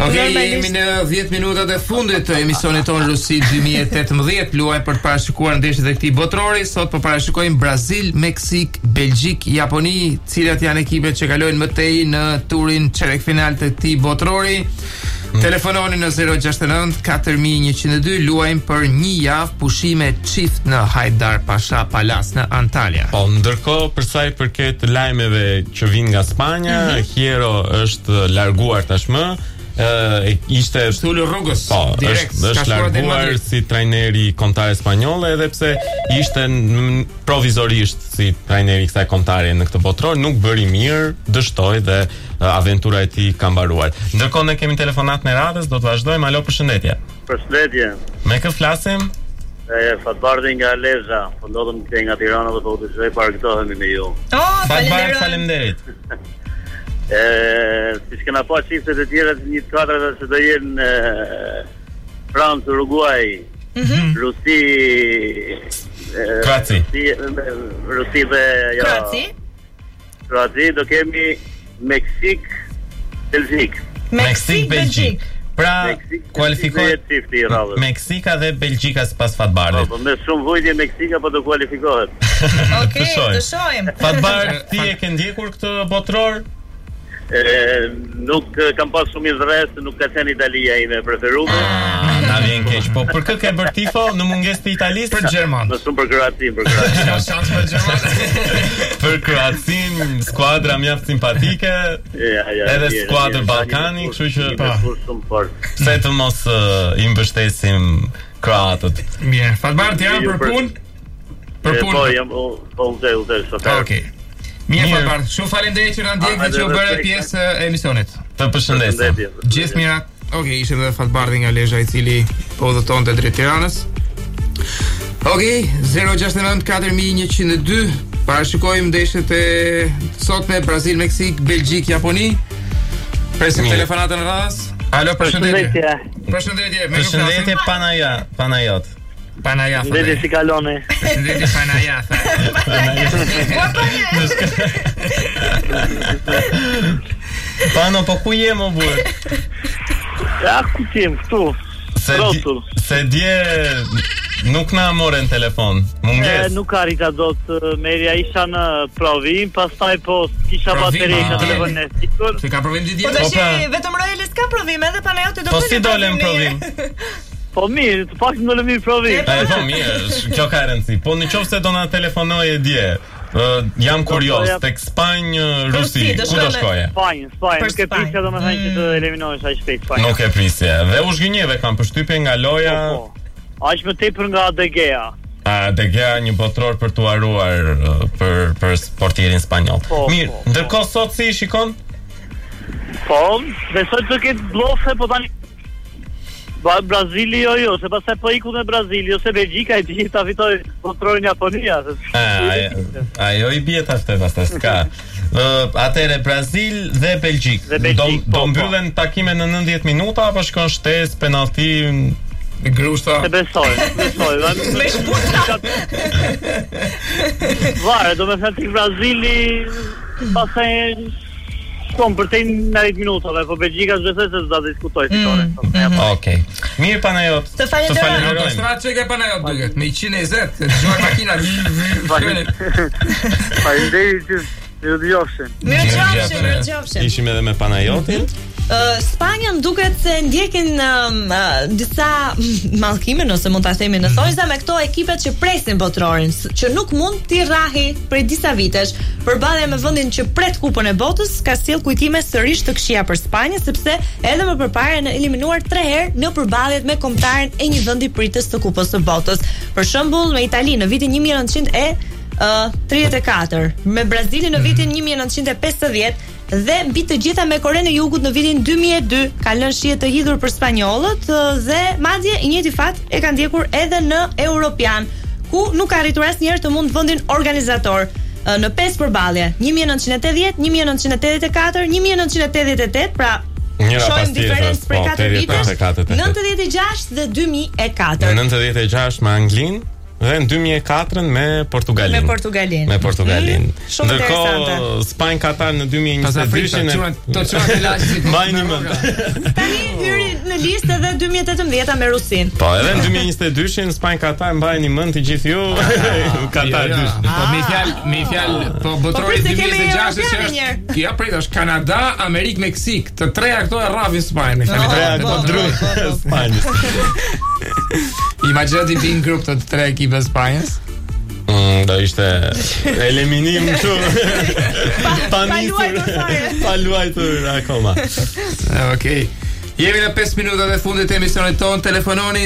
Jemi në 10 minutat e fundit të emisionit tonë Rusi 2018. Luaj për të parashikuar ndeshjet e këtij botrori. Sot po parashikojmë Brazil, Meksik, Belgjik, Japoni, cilat janë ekipet që kalojnë më tej në turin çerekfinal të këtij botrori. Telefononi në 069 4102, luajmë për një javë pushime çift në Hajdar Pasha Palace në Antalya. Po, ndërkohë për sa i përket lajmeve që vijnë nga Spanja, Hierro është larguar tashmë. Ishte sulë rrugës. Po, është larguar si trajneri kombëtar spanjoll, edhe pse ishte provizorisht si trajneri kësaj kombëtare në këtë botror, nuk bëri mirë, dështoi dhe aventura e tij ka mbaruar. Ndërkohë ne kemi telefonat në radhës, do të vazhdojmë. Alo, përshëndetje. Përshëndetje. Me kë flasim? Fatbardi nga Lezhë, po ndodhem këtej nga Tirana dhe po të shoj parktohemi me ju. Fatbar, faleminderit. Si shkena pa qiftet e tjera të një të katërët që do jenë Francë, Uruguay, Rusi, Kroaci Rusi dhe Kroaci, do kemi Meksik, Belgjik. Meksik, pra kualifikohet Meksika dhe Belgjika sipas Fatbardit. Po me shumë vujtje Meksika po do kualifikohet. Okej, të shohim. Fatbard, ti e ke ndjekur këtë botror? Nuk kam pas shumë interes, nuk ka qenë Italia ime preferume. Na vjen keq, po për kë ke bërë tifo në mungesë të Italisë? Për Gjerman. Më shumë për Kroacinë, Ka shans për Gjerman. Për Kroacinë, skuadra mjaft simpatike. Edhe skuadër Ballkani, kështu që shumë fort. Pse të mos i mbështesim kroatët? Mirë, Fatbard janë për punë? Për punë. Po, jam udhëz sot. Okej. Mirë, Fatbard, shumë faleminderit që na ndjekni që u bëre pjesë e emisionit. Të përshëndesim. Gjithë mirat. Okej, ishte edhe Fatbardi nga Lezhë, i cili po udhëtonte drejt Tiranës. Okej, 069 4102. Parashikojmë ndeshjet e sotme: Brazil, Meksik, Belgjik, Japoni. Presim telefonatën në radhës. Alo, përshëndetje. Përshëndetje Panajot. Panajat. Ndetje si kalone. Ndetje Panajat. Pano, po ku jem o burë? Ja, ku t'jem, këtu. Se dje nuk na morën telefon. Munges. Nuk arrita do të merja, isha në provim, pastaj po kisha bateri ka telefonin e sikur. Se ka provim gjithë? Po tash vetëm Roelis ka provim, edhe Panajoti do të. Po si dolem provim? Po mirë, të pak në lëmi provim. Po mirë, kjo ka rëndësi. Po në qoftë se do na telefonoj dje, jam kurioz, tek Spanjë, Rusi, ku do shkoje? Spanjë, nuk e prisja do me thënë që të eliminohesh aq shpejt Spanjë. Nuk e prisje, dhe u zhgënjeve kam përshtypje nga loja. Aq më tepër nga De Gea. De Gea një botror për t'u haruar për portierin spanjoll. Mirë, ndërkohë sot si shikon? Po, besoj të ketë blofe, po tani Brazili jo, se pastaj po iku në Brazili ose Belgjika e gjitha fitoi botrorin Japonia. Ajo i bie tash pastaj s'ka. Atëre Brazil dhe Belgjik. Do mbyllen takimet në 90 minuta apo shkon shtesë, penallti, grushta? Se besoj. Me shputa. Vare, do me thënë tek Brazili pastaj shkon për 90 minutave, po Belgjika besoj se do ta diskutoj fitore. Okej. Mirë Panajot. Të falenderoj. Strategja Panajot duket me 120, dëgjoj makina. Faleminderit. Mirëqofshin. Ishim edhe me Panajotin. Spanja duket se ndjekin disa mallkime, nëse mund ta themi në thojza, me këto ekipet që presin botrorin, që nuk mund t'i rrahi prej disa vitesh. Përballja me vendin që pret kupën e botës ka sjell kujtime sërish të këqija për Spanjën, sepse edhe më përpara janë eliminuar 3 herë në përballjet me kombëtaren e një vendi pritës të kupës së botës. Për shembull, me Italinë në vitin 1934, me Brazilin në vitin 1950 dhe mbi të gjitha me Korenë e Jugut në vitin 2002, ka lënë shije të hidhur për spanjollët dhe madje i njëjti fat e kanë ndjekur edhe në Europian, ku nuk ka arritur asnjëherë të mund vendin organizator. Në 5 përballje, 1980, 1984, 1988, pra shohim diferencë për 4 vitesh, 96 dhe 2004. Në 96 me Anglinë, dhe në 2004 me Portugalinë. Me Portugalinë. Ndërkohë Spanjë-Katar në 2022-shin mbajnë mend. Tani hyri në listë edhe 2018 me Rusin. Po, edhe në 2022-shin Spanjë-Katar mbajnë mend të gjithë ju. Katar 2. Po me fjalë, po botrori 2006 është. Ja prit është Kanada, Amerikë, Meksik. Të treja këto e rrafin Spanjën. Treja këto ndrojnë Spanjës. Imagjinoni një grup të tre ekipe Spanjës. Do ishte eliminim kështu. Pa luajtur akoma. Okej. Jemi në 5 minutat e fundit të emisionit ton. Telefononi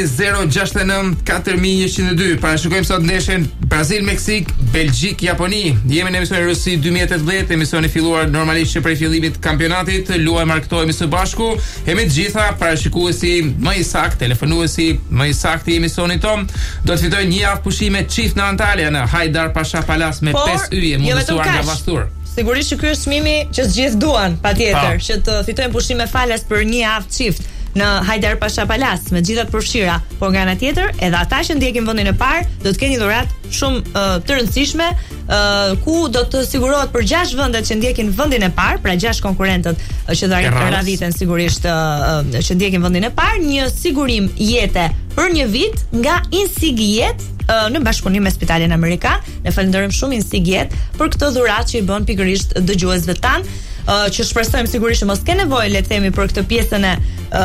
069-4102. Parashikojmë sot ndeshjen Brazil-Meksik, Belgjik-Japoni. Jemi në emisionin Rusi 2018, emisioni filluar normalisht që prej fillimit të kampionatit. Luajmë, marketohemi së bashku. Jemi të gjitha parashikuesi më i saktë, telefonuesi më i saktë i emisionit ton. Do të fitojë një javë pushime çift në Antalya në Hajdar Pasha Palace me 5 yje mundësuar nga Vastur. Sigurisht që ky është çmimi që të gjithë duan, patjetër, që të fitojnë pushime falas për një javë çift në Hajdar Pasha Palace me gjitha të përfshira, por nga ana tjetër, edhe ata që ndjekin vendin e parë do të kenë një dhuratë shumë të rëndësishme, ku do të sigurohet për 6 vendet që ndjekin vendin e parë, pra 6 konkurrentët që do radhiten sigurisht që ndjekin vendin e parë, një sigurim jete për një vit nga Insigjet në bashkëpunim me Spitalin Amerikan. Ne falenderojmë shumë Insigjet për këtë dhuratë që i bën pikërisht dëgjuesve tan, që shpresojmë sigurisht që mos ke nevojë, le të themi, për këtë pjesën e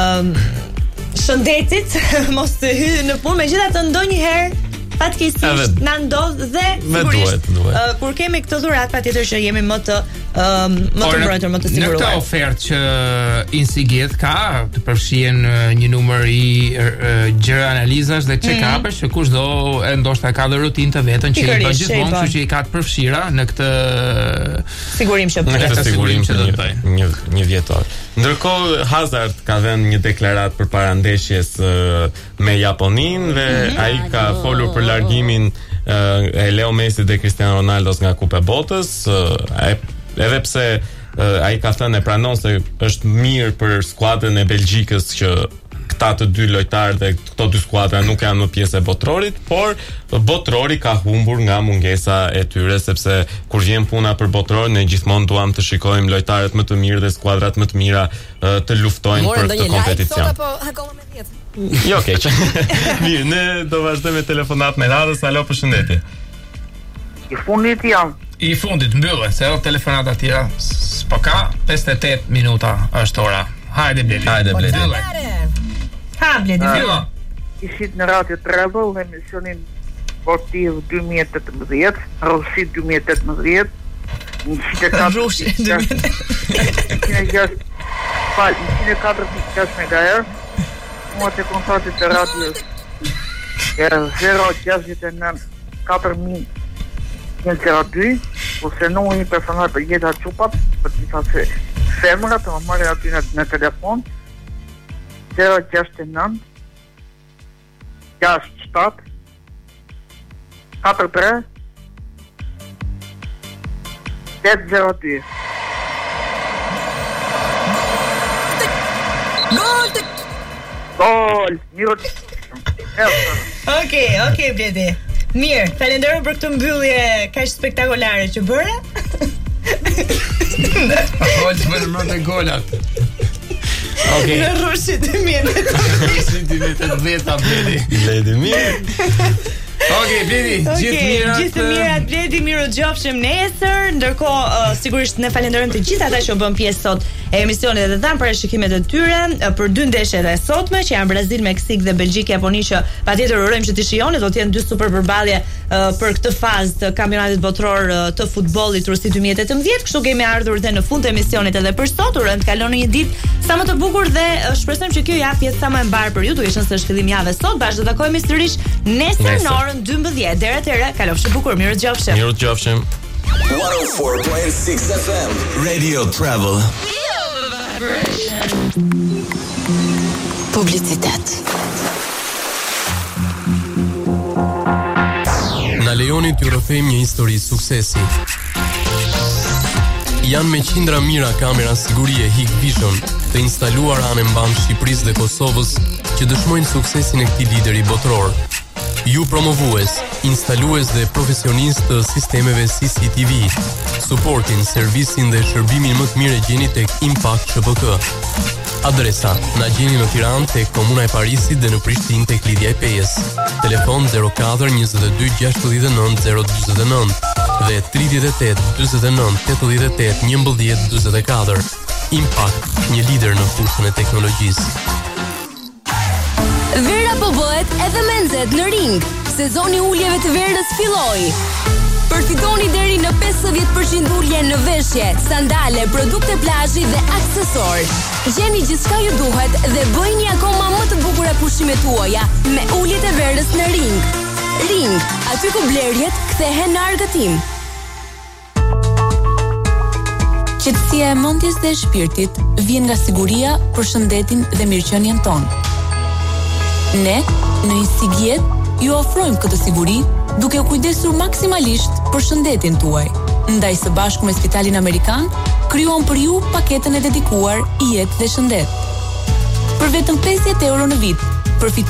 shëndetit, mos të hyj në punë, megjithatë ndonjëherë fatkeqësisht na ndodh dhe sigurisht kur kemi këtë dhuratë patjetër që jemi më të mbrojtur, më të siguruar. Në këtë ofertë që Insigjet ka, të përfshihen një numër i gjëra analizash dhe check-up-esh që kushdo ndoshta ka dhe rutinë të vetën që i bën gjithmonë, kështu që i ka të përfshira në këtë sigurim që do të bëj një vjetor. Ndërkohë Hazard ka dhënë një deklaratë përpara ndeshjes me Japoninë dhe ai ka folur për largimin e Leo Messi dhe Cristiano Ronaldo nga Kupa e Botës, edhe pse ai ka thënë e pranon se është mirë për skuadrën e Belgjikës që këta të dy lojtarë dhe këto dy skuadra nuk janë më pjesë e botrorit, por botrori ka humbur nga mungesa e tyre, sepse kur vjen puna për botror, ne gjithmonë duam të shikojmë lojtarët më të mirë dhe skuadrat më të mira të luftojnë për këtë kompeticion. Jo, keq. Mirë, ne do vazhdojmë me telefonatën e radhës. Alo, përshëndetje. I fundit mbyllet, se edhe telefonata tjera s'po ka. 58 minuta është ora. Hajde Bledi. Ha Bledi, fillo. Ishit në Radio Treble në emisionin sportiv 2018, Rusi 2018. Rusi 2018. 104.6 MHz. Mua të kontaktit të radios 069 4102, ose numri personal për Jeta Çupat, për të thënë femra të më marrë aty në telefon 069 67 43 802. Gol! Mirë. Okej, Bledi. Mirë, falenderoj për këtë mbyllje kaq spektakolare që bëre. Gol të më golat. Okej. Në Rusi 2018 Bledi mirë. Okej, Bledi, gjithë mirat Bledi, miroqofshim nesër. Ndërkohë, sigurisht ne falenderojmë të gjithë ata që u bën pjesë sot e emisionit dhe dhanë parashikimet e tyre për dy ndeshjet e sotme, që janë Brazil, Meksik dhe Belgjik, Japoni, që patjetër urojmë që të shijoni, do të jenë dy super përballje për këtë fazë të kampionatit botror të futbollit Rusi 2018. Kështu kemi ardhur dhe në fund të emisionit edhe për sot. Urojmë të kaloni një ditë sa më të bukur dhe shpresojmë që kjo javë jetë sa më e mbar për ju, duke qenë se është fillim javës sot. Bashkë do takohemi sërish nesër në orën 12. Deri atëherë, kalofshi bukur, mirëqofshim. 104.6 FM Radio Travel. Publicitet. Na lejoni t'ju rrëfejmë një histori suksesi. Janë me qindra mira kamera sigurie Hikvision të instaluara anë mban Shqipërisë dhe Kosovës që dëshmojnë suksesin e këtij lideri botror. Ju promovues, instalues dhe profesionist të sistemeve CCTV. Suportin, servisin dhe shërbimin më të mirë e gjeni tek Impact SHPK. Adresa: na gjeni në Tiranë tek Komuna e Parisit dhe në Prishtinë tek Lidhja e Pejës. Telefon 04 22 69 049 dhe 38 49 88 11 44. Impact, një lider në fushën e teknologjisë. Vera po bëhet edhe me nxehtë në ring. Sezoni uljeve të verës filloi. Përfitoni deri në 50% ulje në veshje, sandale, produkte plazhi dhe aksesor. Gjeni gjithçka ju duhet dhe bëjni akoma më të bukura pushimet tuaja me uljet e verës në ring. Ring, aty ku blerjet kthehen në argëtim. Qetësia e mendjes dhe e shpirtit vjen nga siguria për shëndetin dhe mirëqenien tonë. Ne, në Insigjet, ju ofrojmë këtë siguri duke u kujdesur maksimalisht për shëndetin tuaj. Ndaj së bashku me Spitalin Amerikan, krijuam për ju paketën e dedikuar Jetë dhe Shëndet. Për vetëm 50 euro në vit, përfitoni